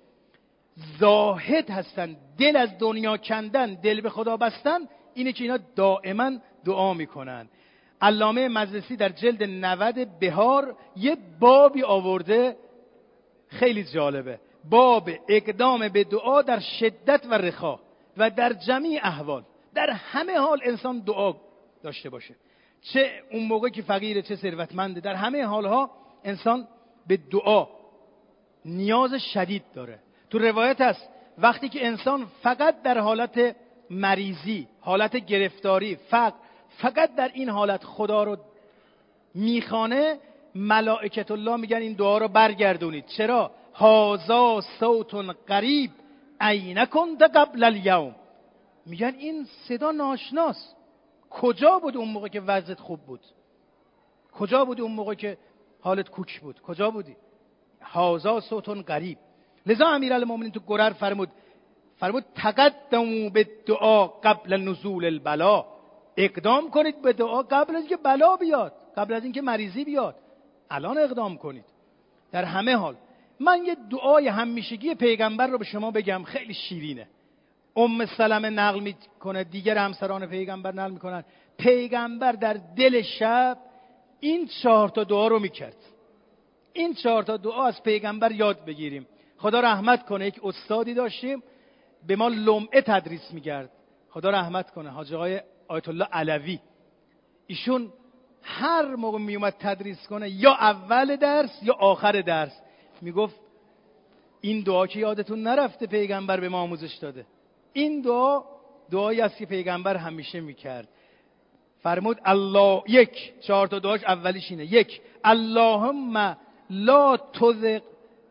زاهد هستن، دل از دنیا کندن، دل به خدا بستن، اینه که اینا دائما دعا میکنن. علامه مجلسی در جلد 90 بهار یه بابی آورده خیلی جالبه، باب اقدام به دعا در شدت و رخا و در جمیع احوال. در همه حال انسان دعا داشته باشه، چه اون موقع که فقیره چه ثروتمنده، در همه حالها انسان به دعا نیاز شدید داره. تو روایت هست وقتی که انسان فقط در حالت مریضی، حالت گرفتاری، فقر، فقط در این حالت خدا رو میخوانه، ملائکت الله میگن این دعا رو برگردونید. چرا؟ هازا صوت غریب این کنت قبل الیوم. میگن این صدا ناشناس، کجا بود اون موقع که وضعت خوب بود؟ کجا بودی اون موقع که حالت کوک بود؟ کجا بودی؟ هازا صوت غریب. لذا امیرالمومنین تو گرر فرمود تقدموا به دعا قبل نزول البلا، اقدام کنید به دعا قبل از اینکه بلا بیاد، قبل از اینکه مریضی بیاد. الان اقدام کنید در همه حال. من یه دعای همیشگی پیغمبر رو به شما بگم، خیلی شیرینه. سلمه نقل میکنه، دیگر همسران پیغمبر نقل میکنن، پیغمبر در دل شب این 4 تا دعا رو میکرد. این 4 تا دعا از پیغمبر یاد بگیریم. خدا رحمت کنه، یک استادی داشتیم به ما لمعه تدریس میکرد، خدا رحمت کنه، حاج آقای آیت الله علوی. ایشون هر موقع میومد تدریس کنه، یا اول درس یا آخر درس، میگفت این دعا که یادتون نرفته پیغمبر به ما آموزش داده. این دعا دعایی است که پیغمبر همیشه میکرد. فرمود الله، 4 تا دعاش اولیش اینه. 1 اللهم لا تذق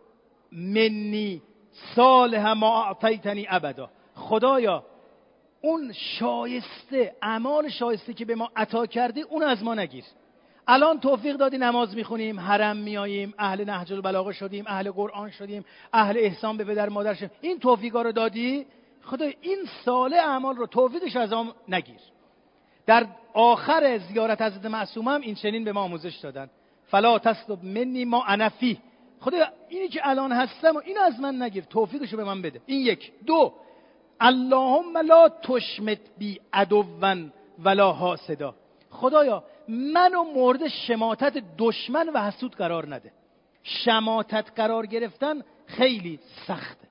منی صالح ما اعطیتنی ابدا. خدایا اون شایسته، اعمال شایسته که به ما عطا کردی اون از ما نگیر. الان توفیق دادی نماز میخونیم، حرم میاییم، اهل نهج البلاغه شدیم، اهل قرآن شدیم، اهل احسان به پدر مادر شدیم، این توفیقا رو دادی. خدای این صالح اعمال رو توفیقش از ما نگیر. در آخر زیارت حضرت معصومه هم این چنین به ما آموزش دادن، فلا تسلب منی ما انا فیه. خدایا اینی که الان هستم و این از من نگیر، توفیقشو به من بده. این 1. 2 اللهم لا تشمت بی عدوا ولا حاسدا. خدایا منو مورد شماتت دشمن و حسود قرار نده. شماتت قرار گرفتن خیلی سخته،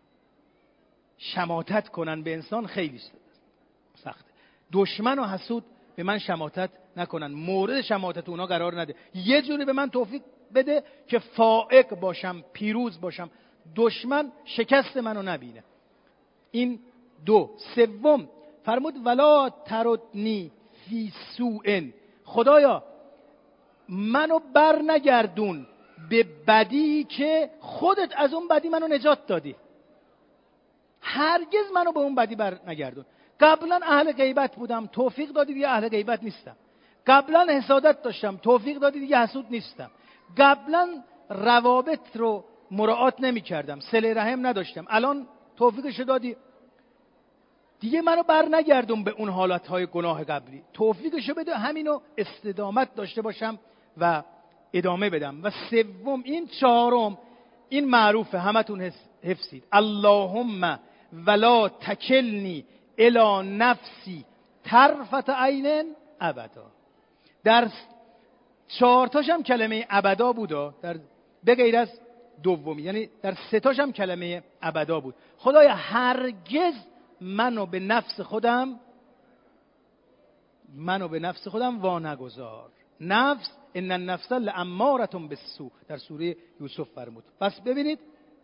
شماتت کنن به انسان خیلی سخته. دشمن و حسود به من شماتت نکنن، مورد شماتت اونا قرار نده. یه جوری به من توفیق بده که فائق باشم، پیروز باشم، دشمن شکست منو نبینه. این 2. 3 فرمود ولا تردنی فی سوء. خدایا منو بر نگردون به بدی که خودت از اون بدی منو نجات دادی. هرگز منو به اون بدی بر نگردون. قبلا اهل غیبت بودم، توفیق دادی دیگه اهل غیبت نیستم. قبلا حسادت داشتم، توفیق دادی دیگه حسود نیستم. قبلا روابط رو مراعات نمی کردم، صله رحم نداشتم، الان توفیقش دادی دیگه منو بر نگردون به اون حالتهای گناه قبلی. توفیقشو بده همینو استدامت داشته باشم و ادامه بدم. و 3 این 4 این معروفه، همتون حفظید. اللهم ولا تکلنی الی نفسی طرفت عین ابدا. در 4 تاش هم کلمه ابدا بود، در به غیر از دومی، یعنی در 3 تاش هم کلمه ابدا بود. خدایا هرگز منو به نفس خودم وا نگذار. نفس ان النفس لاماره بالسوء در سوره یوسف فرمود. پس ببینید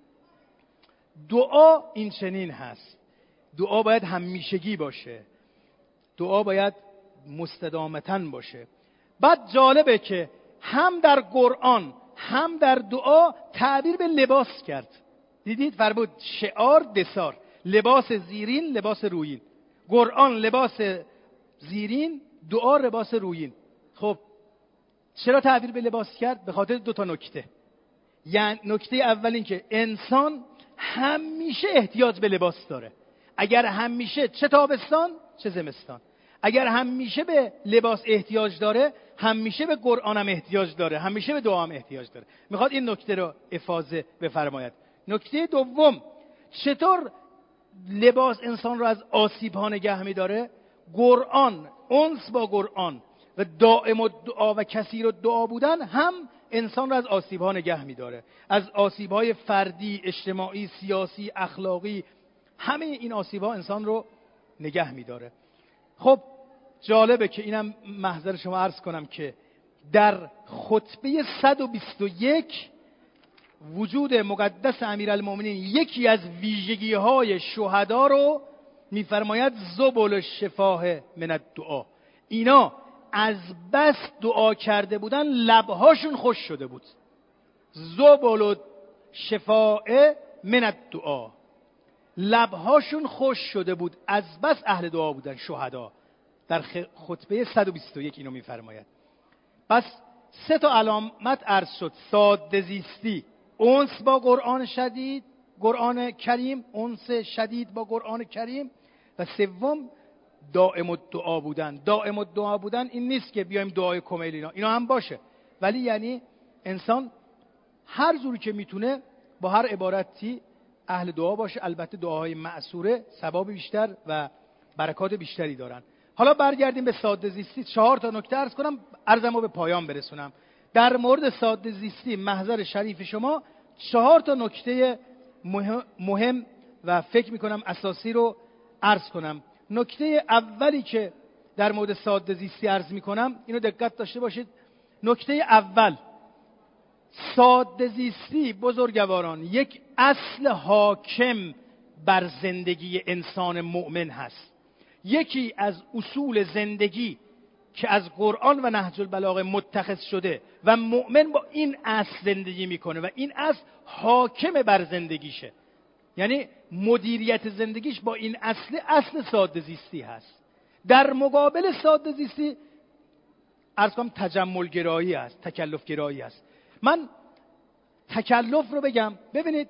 دعا این چنین هست. دعا باید همیشگی باشه، دعا باید مستدامتاً باشه. بعد جالبه که هم در قرآن هم در دعا تعبیر به لباس کرد. دیدید فرمود شعار دسار، لباس زیرین لباس رویین. قرآن لباس زیرین، دعا لباس رویین. خب چرا تعبیر به لباس کرد؟ به خاطر 2 تا نکته. یعنی نکته اول این که انسان همیشه احتیاج به لباس داره. اگر همیشه چه تابستان چه زمستان، اگر همیشه به لباس احتیاج داره، همیشه به قرآن هم احتیاج داره، همیشه به دعا هم احتیاج داره. میخواد این نکته رو افاضه بفرماید. نکته دوم، چطور لباس انسان رو از آسیب ها نگه میداره؟ قرآن، انس با قرآن و دائم الدعا و کثیر الدعا بودن هم انسان رو از آسیب ها نگه میداره. از آسیب های فردی، اجتماعی، سیاسی، اخلاقی، همه این آسیب ها انسان رو نگه میداره. خب جالبه که اینم محضر شما عرض کنم که در خطبه 121 وجود مقدس امیرالمومنین یکی از ویژگی های شهدا رو میفرماید زبل الشفاه من الدعا. اینا از بس دعا کرده بودن لبهاشون خوش شده بود. زبل الشفاه من الدعا، لبهاشون خوش شده بود، از بس اهل دعا بودن شهدا. در خطبه 121 اینو میفرماید. پس 3 تا علامت عرض شد: ساده زیستی، انس با قرآن شدید، قرآن کریم، انس شدید با قرآن کریم، و سوم دائم الدعا بودن. دائم الدعا بودن این نیست که بیایم دعای کمیل اینا هم باشه، ولی یعنی انسان هر جوری که میتونه با هر عبارتی اهل دعا باشه. البته دعاهای مأثوره ثواب بیشتر و برکات بیشتری دارن. حالا برگردیم به ساده زیستی. 4 تا نکته عرض کنم، عرضمو به پایان برسونم. در مورد ساده زیستی محضر شریف شما 4 تا نکته مهم و فکر میکنم اساسی رو عرض کنم. نکته اولی که در مورد ساده زیستی عرض میکنم، اینو دقت داشته باشید. نکته اول، ساده زیستی بزرگواران یک اصل حاکم بر زندگی انسان مؤمن هست. یکی از اصول زندگی که از قرآن و نهج البلاغه متخذ شده و مؤمن با این اصل زندگی میکنه و این اصل حاکم بر زندگیشه، یعنی مدیریت زندگیش با این اصل ساده زیستی هست. در مقابل ساده زیستی عرض کنم تجمل گرایی هست، تکلف گرایی هست. من تکلف رو بگم. ببینید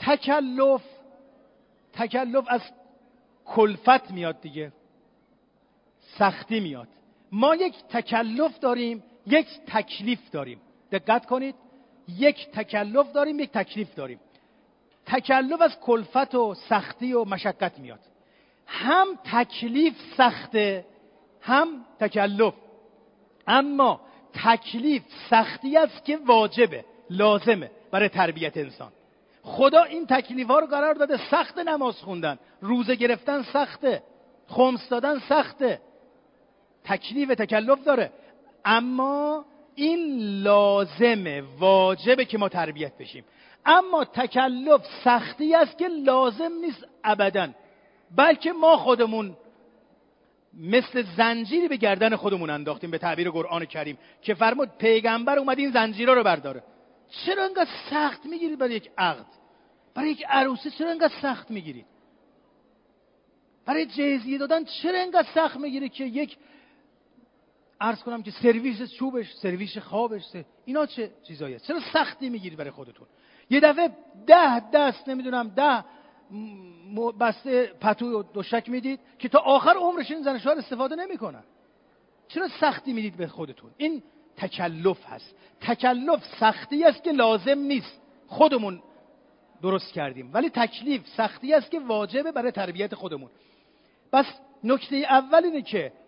تکلف از کلفت میاد دیگه، سختی میاد. ما یک تکلف داریم، یک تکلیف داریم. دقت کنید، یک تکلف داریم، یک تکلیف داریم. تکلف از کلفت و سختی و مشقت میاد. هم تکلیف سخته هم تکلف، اما تکلیف سختی است که واجبه، لازمه برای تربیت انسان. خدا این تکلیف ها رو قرار داده. سخت نماز خوندن، روزه گرفتن سخته، خمس دادن سخته، تکلف داره، اما این لازمه، واجبه که ما تربیت بشیم. اما تکلف سختی است که لازم نیست ابداً، بلکه ما خودمون مثل زنجیری به گردن خودمون انداختیم، به تعبیر قرآن کریم که فرمود پیغمبر اومد این زنجیرها رو برداره. چرا انقدر سخت میگیرید برای یک عقد، برای یک عروسی؟ چرا انقدر سخت میگیرید؟ برای جهیزیه دادن چرا انقدر سخت میگیرید که یک عرض کنم که سرویس چوبش، سرویس خوابش، اینا چه چیزاییه؟ چرا سختی میگیرید برای خودتون؟ یه دفعه 10 دست نمیدونم 10 بسته پتو دوشک میدید که تا آخر عمرش این زن شوهر استفاده نمیکنن. چرا سختی میدید به خودتون؟ این تکلف هست. تکلف سختی است که لازم نیست، خودمون درست کردیم، ولی تکلیف سختی است که واجبه برای تربیت خودمون. پس نکته اول اینه که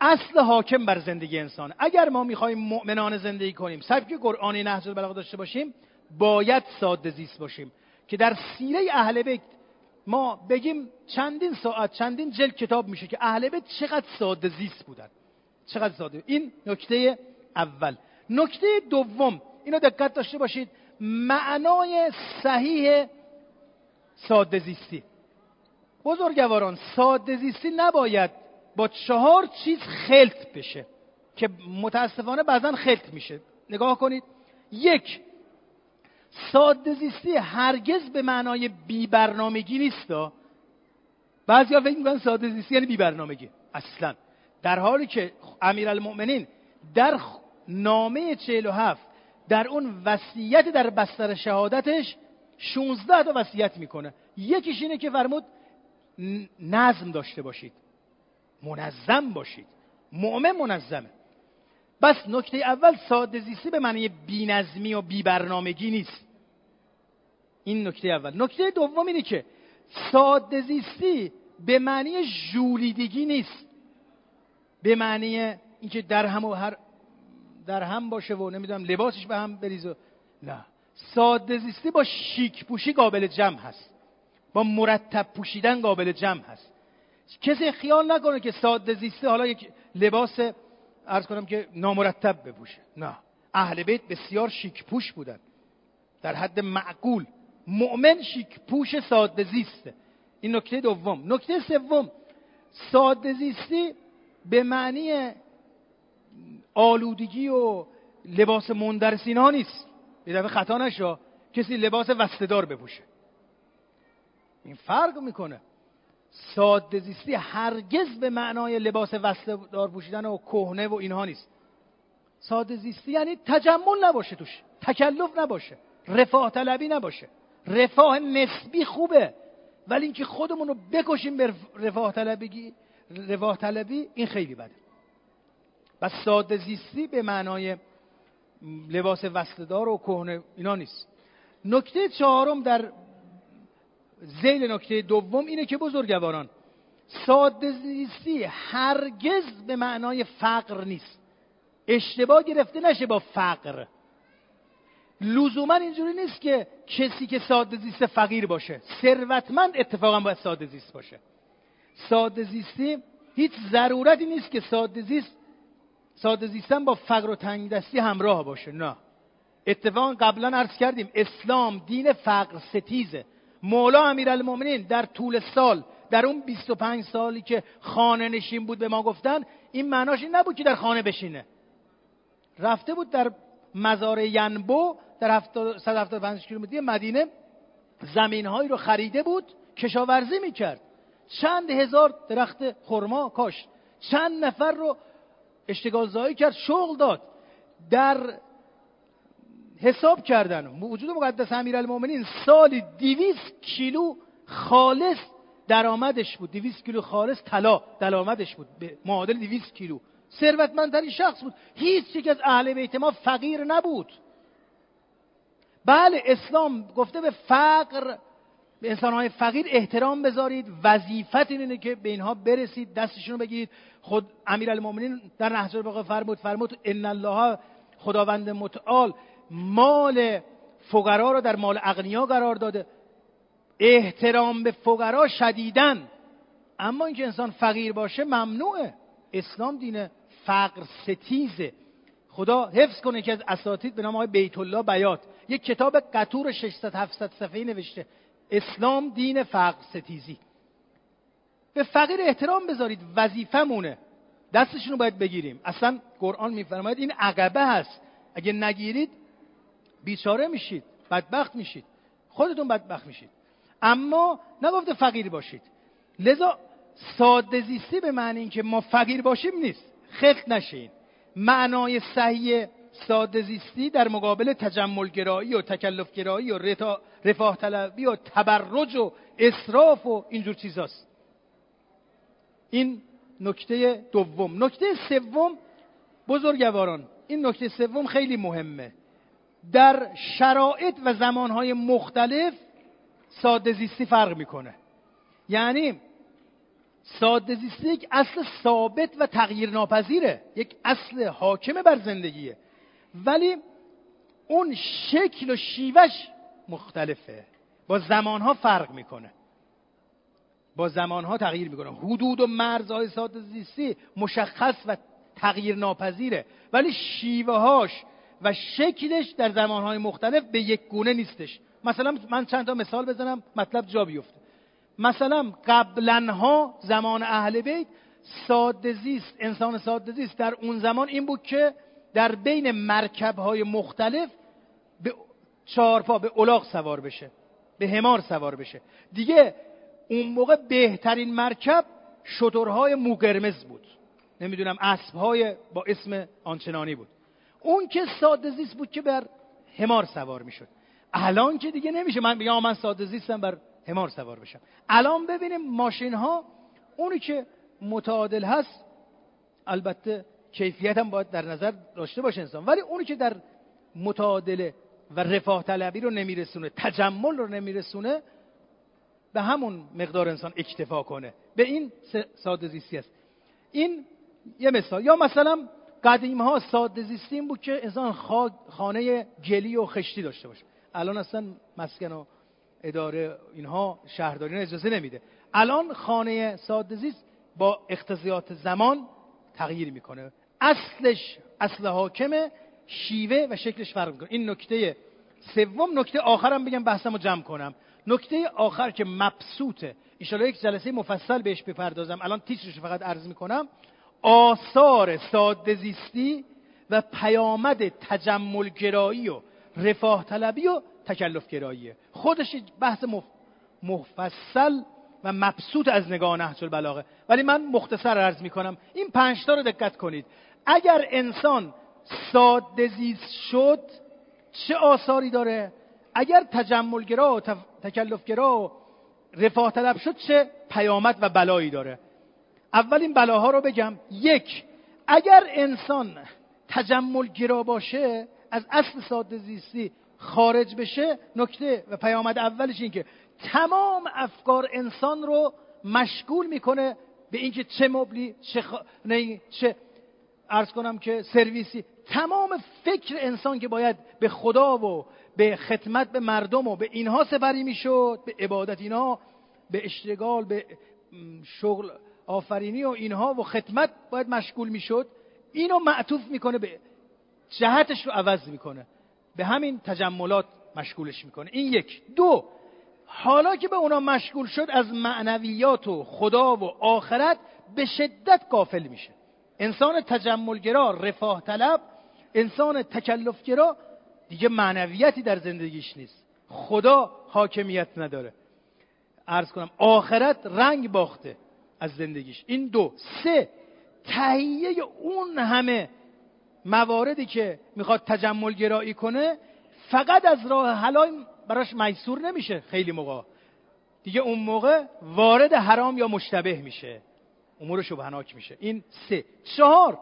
اصل حاکم بر زندگی انسان. اگر ما میخوایم مؤمنانه زندگی کنیم، سبک قرآنی نهج البلاغه داشته باشیم، باید ساده زیست باشیم که در سیره اهل بیت ما بگیم چندین ساعت، چندین جلد کتاب میشه که اهل بیت چقدر ساده زیست بودن، چقدر ساده. این نکته اول. نکته دوم، اینو دقت داشته باشید، معنای صحیح ساده زیستی. بزرگواران، ساده زیستی نباید با 4 چیز خلط بشه که متاسفانه بعضا خلط میشه. نگاه کنید. 1، ساده زیستی هرگز به معنای بی برنامگی نیست. بعضیا فکر میکنن ساده زیستی یعنی بی برنامگی. اصلا. در حالی که امیرالمؤمنین در نامه 47 در اون وصیت در بستر شهادتش 16 تا وصیت میکنه. یکیش اینه که فرمود نظم داشته باشید، منظم باشید. مؤمن منظمه. بس نکته اول، ساده زیستی به معنی بی‌نظمی و بی‌برنامگی نیست. این نکته اول. نکته دوم اینه که ساده زیستی به معنی ژولیدگی نیست، به معنی اینکه در هم باشه و نمیدونم لباسش به هم بریزه. نه، ساده زیستی با شیک پوشی قابل جمع هست، با مرتب پوشیدن قابل جمع هست. کسی خیال نکنه که ساده زیستی حالا یک لباس عرض کنم که نامرتب بپوشه. نه، اهل بیت بسیار شیک پوش بودن، در حد معقول. مؤمن شیک پوش ساده زیسته. این نکته دوم. نکته سوم، ساده زیستی به معنی آلودگی و لباس مندرس اینا نیست. یه دفعه خطا نشه کسی لباس وسته‌دار بپوشه. این فرق میکنه. ساده زیستی هرگز به معنای لباس وسته‌دار پوشیدن و کهنه و اینها نیست. ساده زیستی یعنی تجمل نباشه توش، تکلف نباشه، رفاه طلبی نباشه. رفاه نسبی خوبه، ولی اینکه خودمون رو بکشیم به رفاه طلبی این خیلی بده. بس ساده زیستی به معنای لباس وسته‌دار و کهنه اینا نیست. نکته چهارم در ذیل نکته دوم اینه که بزرگواران، ساده زیستی هرگز به معنای فقر نیست. اشتباه گرفته نشه با فقر. لزوما اینجوری نیست که کسی که ساده زیست فقیر باشه. ثروتمند اتفاقا باید ساده زیست باشه. ساده زیستی هیچ ضرورتی نیست که ساده زیستن با فقر و تنگدستی همراه باشه. نه، اتفاقا قبلا عرض کردیم اسلام دین فقر ستیزه. مولا امیرالمؤمنین در طول سال، در اون 25 سالی که خانه نشین بود، به ما گفتن این معناش این نبود که در خانه بشینه. رفته بود در مزار ینبو در 175 کیلومتری مدینه، زمین‌هایی رو خریده بود، کشاورزی میکرد، چند هزار درخت خرما کاشت، چند نفر رو اشتغال زایی کرد، شغل داد. در حساب کردن وجود مقدس امیرالمؤمنین سالی 200 کیلو خالص درآمدش بود. 200 کیلو خالص طلا درآمدش بود، به معادل 200 کیلو. ثروتمندترین شخص بود. هیچ یک از اهل بیت ما فقیر نبود. بله، اسلام گفته به فقر، به انسانهای فقیر احترام بذارید، وظیفت اینه که به اینها برسید، دستشون رو بگیرید. خود امیرالمؤمنین در نهج البلاغه فرمود ان الله، خداوند متعال، مال فقرا رو در مال اغنیا قرار داده. احترام به فقرا شدیدن، اما اینکه انسان فقیر باشه ممنوعه. اسلام دین فقر ستیزه. خدا حفظ کنه که از اساتید به نام آقای بیت الله بیات یک کتاب قطور 600-700 صفحه‌ای نوشته، اسلام دین فقر ستیزی. به فقیر احترام بذارید، وظیفمونه، دستشون رو باید بگیریم. اصلا قرآن میفرماید این عقبه هست، اگه نگیرید بیچاره میشید، بدبخت میشید، خودتون بدبخت میشید. اما نگفته فقیر باشید. لذا ساده زیستی به معنی این که ما فقیر باشیم نیست، خلط نشین. معنای صحیح ساده زیستی در مقابل تجمل گرایی و تکلف گرایی و رفاه طلبی و تبرج و اسراف و اینجور چیزاست. این نکته دوم. نکته سوم بزرگواران، این نکته سوم خیلی مهمه. در شرایط و زمانهای مختلف ساده زیستی فرق میکنه. یعنی ساده زیستی یک اصل ثابت و تغییر ناپذیره، یک اصل حاکم بر زندگیه، ولی اون شکل و شیوهش مختلفه، با زمانها فرق میکنه، با زمانها تغییر میکنه. حدود و مرزهای ساده زیستی مشخص و تغییر ناپذیره، ولی شیوه‌هاش و شکلش در زمانهای مختلف به یک گونه نیستش. مثلا من چند تا مثال بزنم مطلب جا بیفته. مثلا قبلنها زمان اهل بیت ساده زیست، انسان ساده زیست در اون زمان این بود که در بین مرکب‌های مختلف به چهارپا، به الاغ سوار بشه، به حمار سوار بشه. دیگه اون موقع بهترین مرکب شترهای موقرمز بود، نمیدونم اسبهای با اسم آنچنانی بود. اون که ساده زیست بود که بر حمار سوار میشد. الان که دیگه نمیشه من بگم من ساده زیستم بر حمار سوار بشم. الان ببینیم ماشین ها اونی که متعادل هست، البته کیفیت هم باید در نظر داشته باشه انسان، ولی اونی که در متعادله و رفاه طلبی رو نمیرسونه، تجمل رو نمیرسونه، به همون مقدار انسان اکتفا کنه. به این ساده زیستی است. این یه مثال. یا مثلا قدیم ها ساده زیستی این بود که انسان خانه گلی و خشتی داشته باشه. الان اصلا مسکن و اداره اینها شهرداری اجازه نمیده. الان خانه ساده زیست با اقتضایات زمان تغییر میکنه. اصلش اصل حاکمه، شیوه و شکلش فرق میکنه. این نکته سوم. نکته آخرم بگم بحثمو جمع کنم. نکته آخر که مبسوطه، ان شاءالله یک جلسه مفصل بهش بپردازم، الان تیترش فقط عرض میکنم. آثار ساده زیستی و پیامد تجمل گرایی و رفاه طلبی و تکلف گراییه. خودش بحث مفصل و مبسوط از نگاه نهج البلاغه، ولی من مختصر عرض میکنم. این 5 تا رو دقت کنید. اگر انسان ساده زیست شد چه آثاری داره؟ اگر تجمل گرا و تکلف گرا و رفاه طلب شد چه پیامد و بلایی داره؟ اولین بلاها رو بگم. 1، اگر انسان تجمل گرا باشه، از اصل ساده زیستی خارج بشه، نکته و پیامد اولش این که تمام افکار انسان رو مشغول میکنه به اینکه چه مبلی، چه عرض کنم که سرویسی. تمام فکر انسان که باید به خدا و به خدمت به مردم و به اینها سپری میشد، به عبادت اینها، به اشتغال، به شغل آفرینی و اینها و خدمت باید مشغول میشد، اینو معطوف میکنه به جهتش رو عوض میکنه، به همین تجملات مشغولش میکنه. این 1. 2، حالا که به اونا مشغول شد از معنویات و خدا و آخرت به شدت غافل میشه. انسان تجملگرا، رفاه طلب، انسان تکلفگرا دیگه معنویتی در زندگیش نیست، خدا حاکمیت نداره، عرض کنم آخرت رنگ باخته از زندگیش. این 2. 3، تهیه اون همه مواردی که میخواد تجمل گرایی کنه فقط از راه حلال براش میسور نمیشه. خیلی موقع دیگه اون موقع وارد حرام یا مشتبه میشه، امور شبهناک میشه. این 3. 4،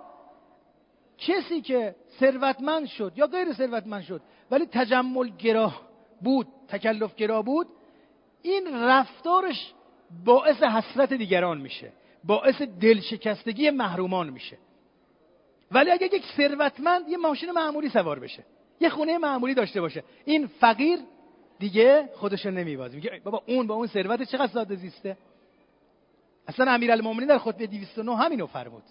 کسی که ثروتمند شد یا غیر ثروتمند شد ولی تجمل گرا بود، تکلف گرا بود، این رفتارش باعث حسرت دیگران میشه، باعث دلشکستگی محرومان میشه. ولی اگه یک ثروتمند یه ماشین معمولی سوار بشه، یه خونه معمولی داشته باشه، این فقیر دیگه خودشو نمیوازه، میگه بابا اون با اون ثروت چقدر ساده زیسته. اصلا امیرالمومنین در خطبه 209 همینو فرمود.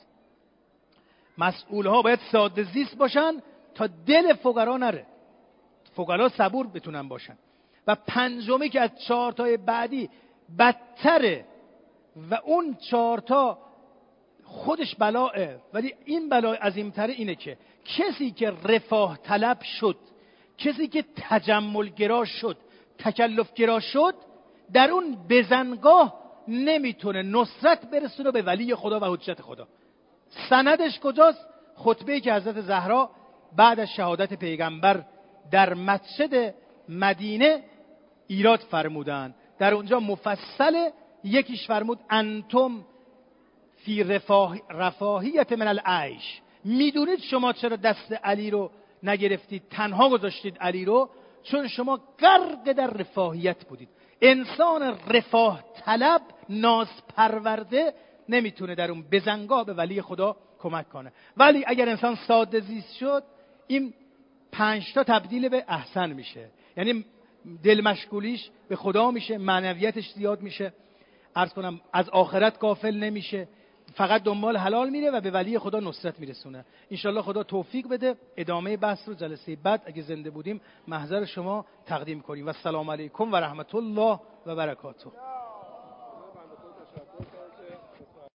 مسئولها باید ساده زیست باشن تا دل فقرا نره، فقرا صبور بتونن باشن. و 5می که از 4 تای بعدی بدتره و اون 4 تا خودش بلاه، ولی این بلای عظیمتره اینه که کسی که رفاه طلب شد، کسی که تجمل گرا شد، تکلف گرا شد، در اون بزنگاه نمیتونه نصرت برسونه به ولی خدا و حجت خدا. سندش کجاست؟ خطبه‌ای که حضرت زهرا بعد از شهادت پیغمبر در مسجد مدینه ایراد فرمودن. در اونجا مفصل یکیش فرمود انتم فی رفاهیت من العیش. میدونید شما چرا دست علی رو نگرفتید، تنها گذاشتید علی رو؟ چون شما غرق در رفاهیت بودید. انسان رفاه طلب، ناز پرورده نمیتونه در اون بزنگاه به ولی خدا کمک کنه. ولی اگر انسان ساده زیست شد، این 5 تا تبدیل به احسن میشه. یعنی دل مشغولیش به خدا میشه، معنویتش زیاد میشه، عرض کنم از آخرت غافل نمیشه، فقط دنبال حلال میره و به ولی خدا نصرت میرسونه. انشالله خدا توفیق بده. ادامه بحث رو جلسه بعد اگه زنده بودیم محضر شما تقدیم کنیم. و السلام علیکم و رحمت الله و برکاته.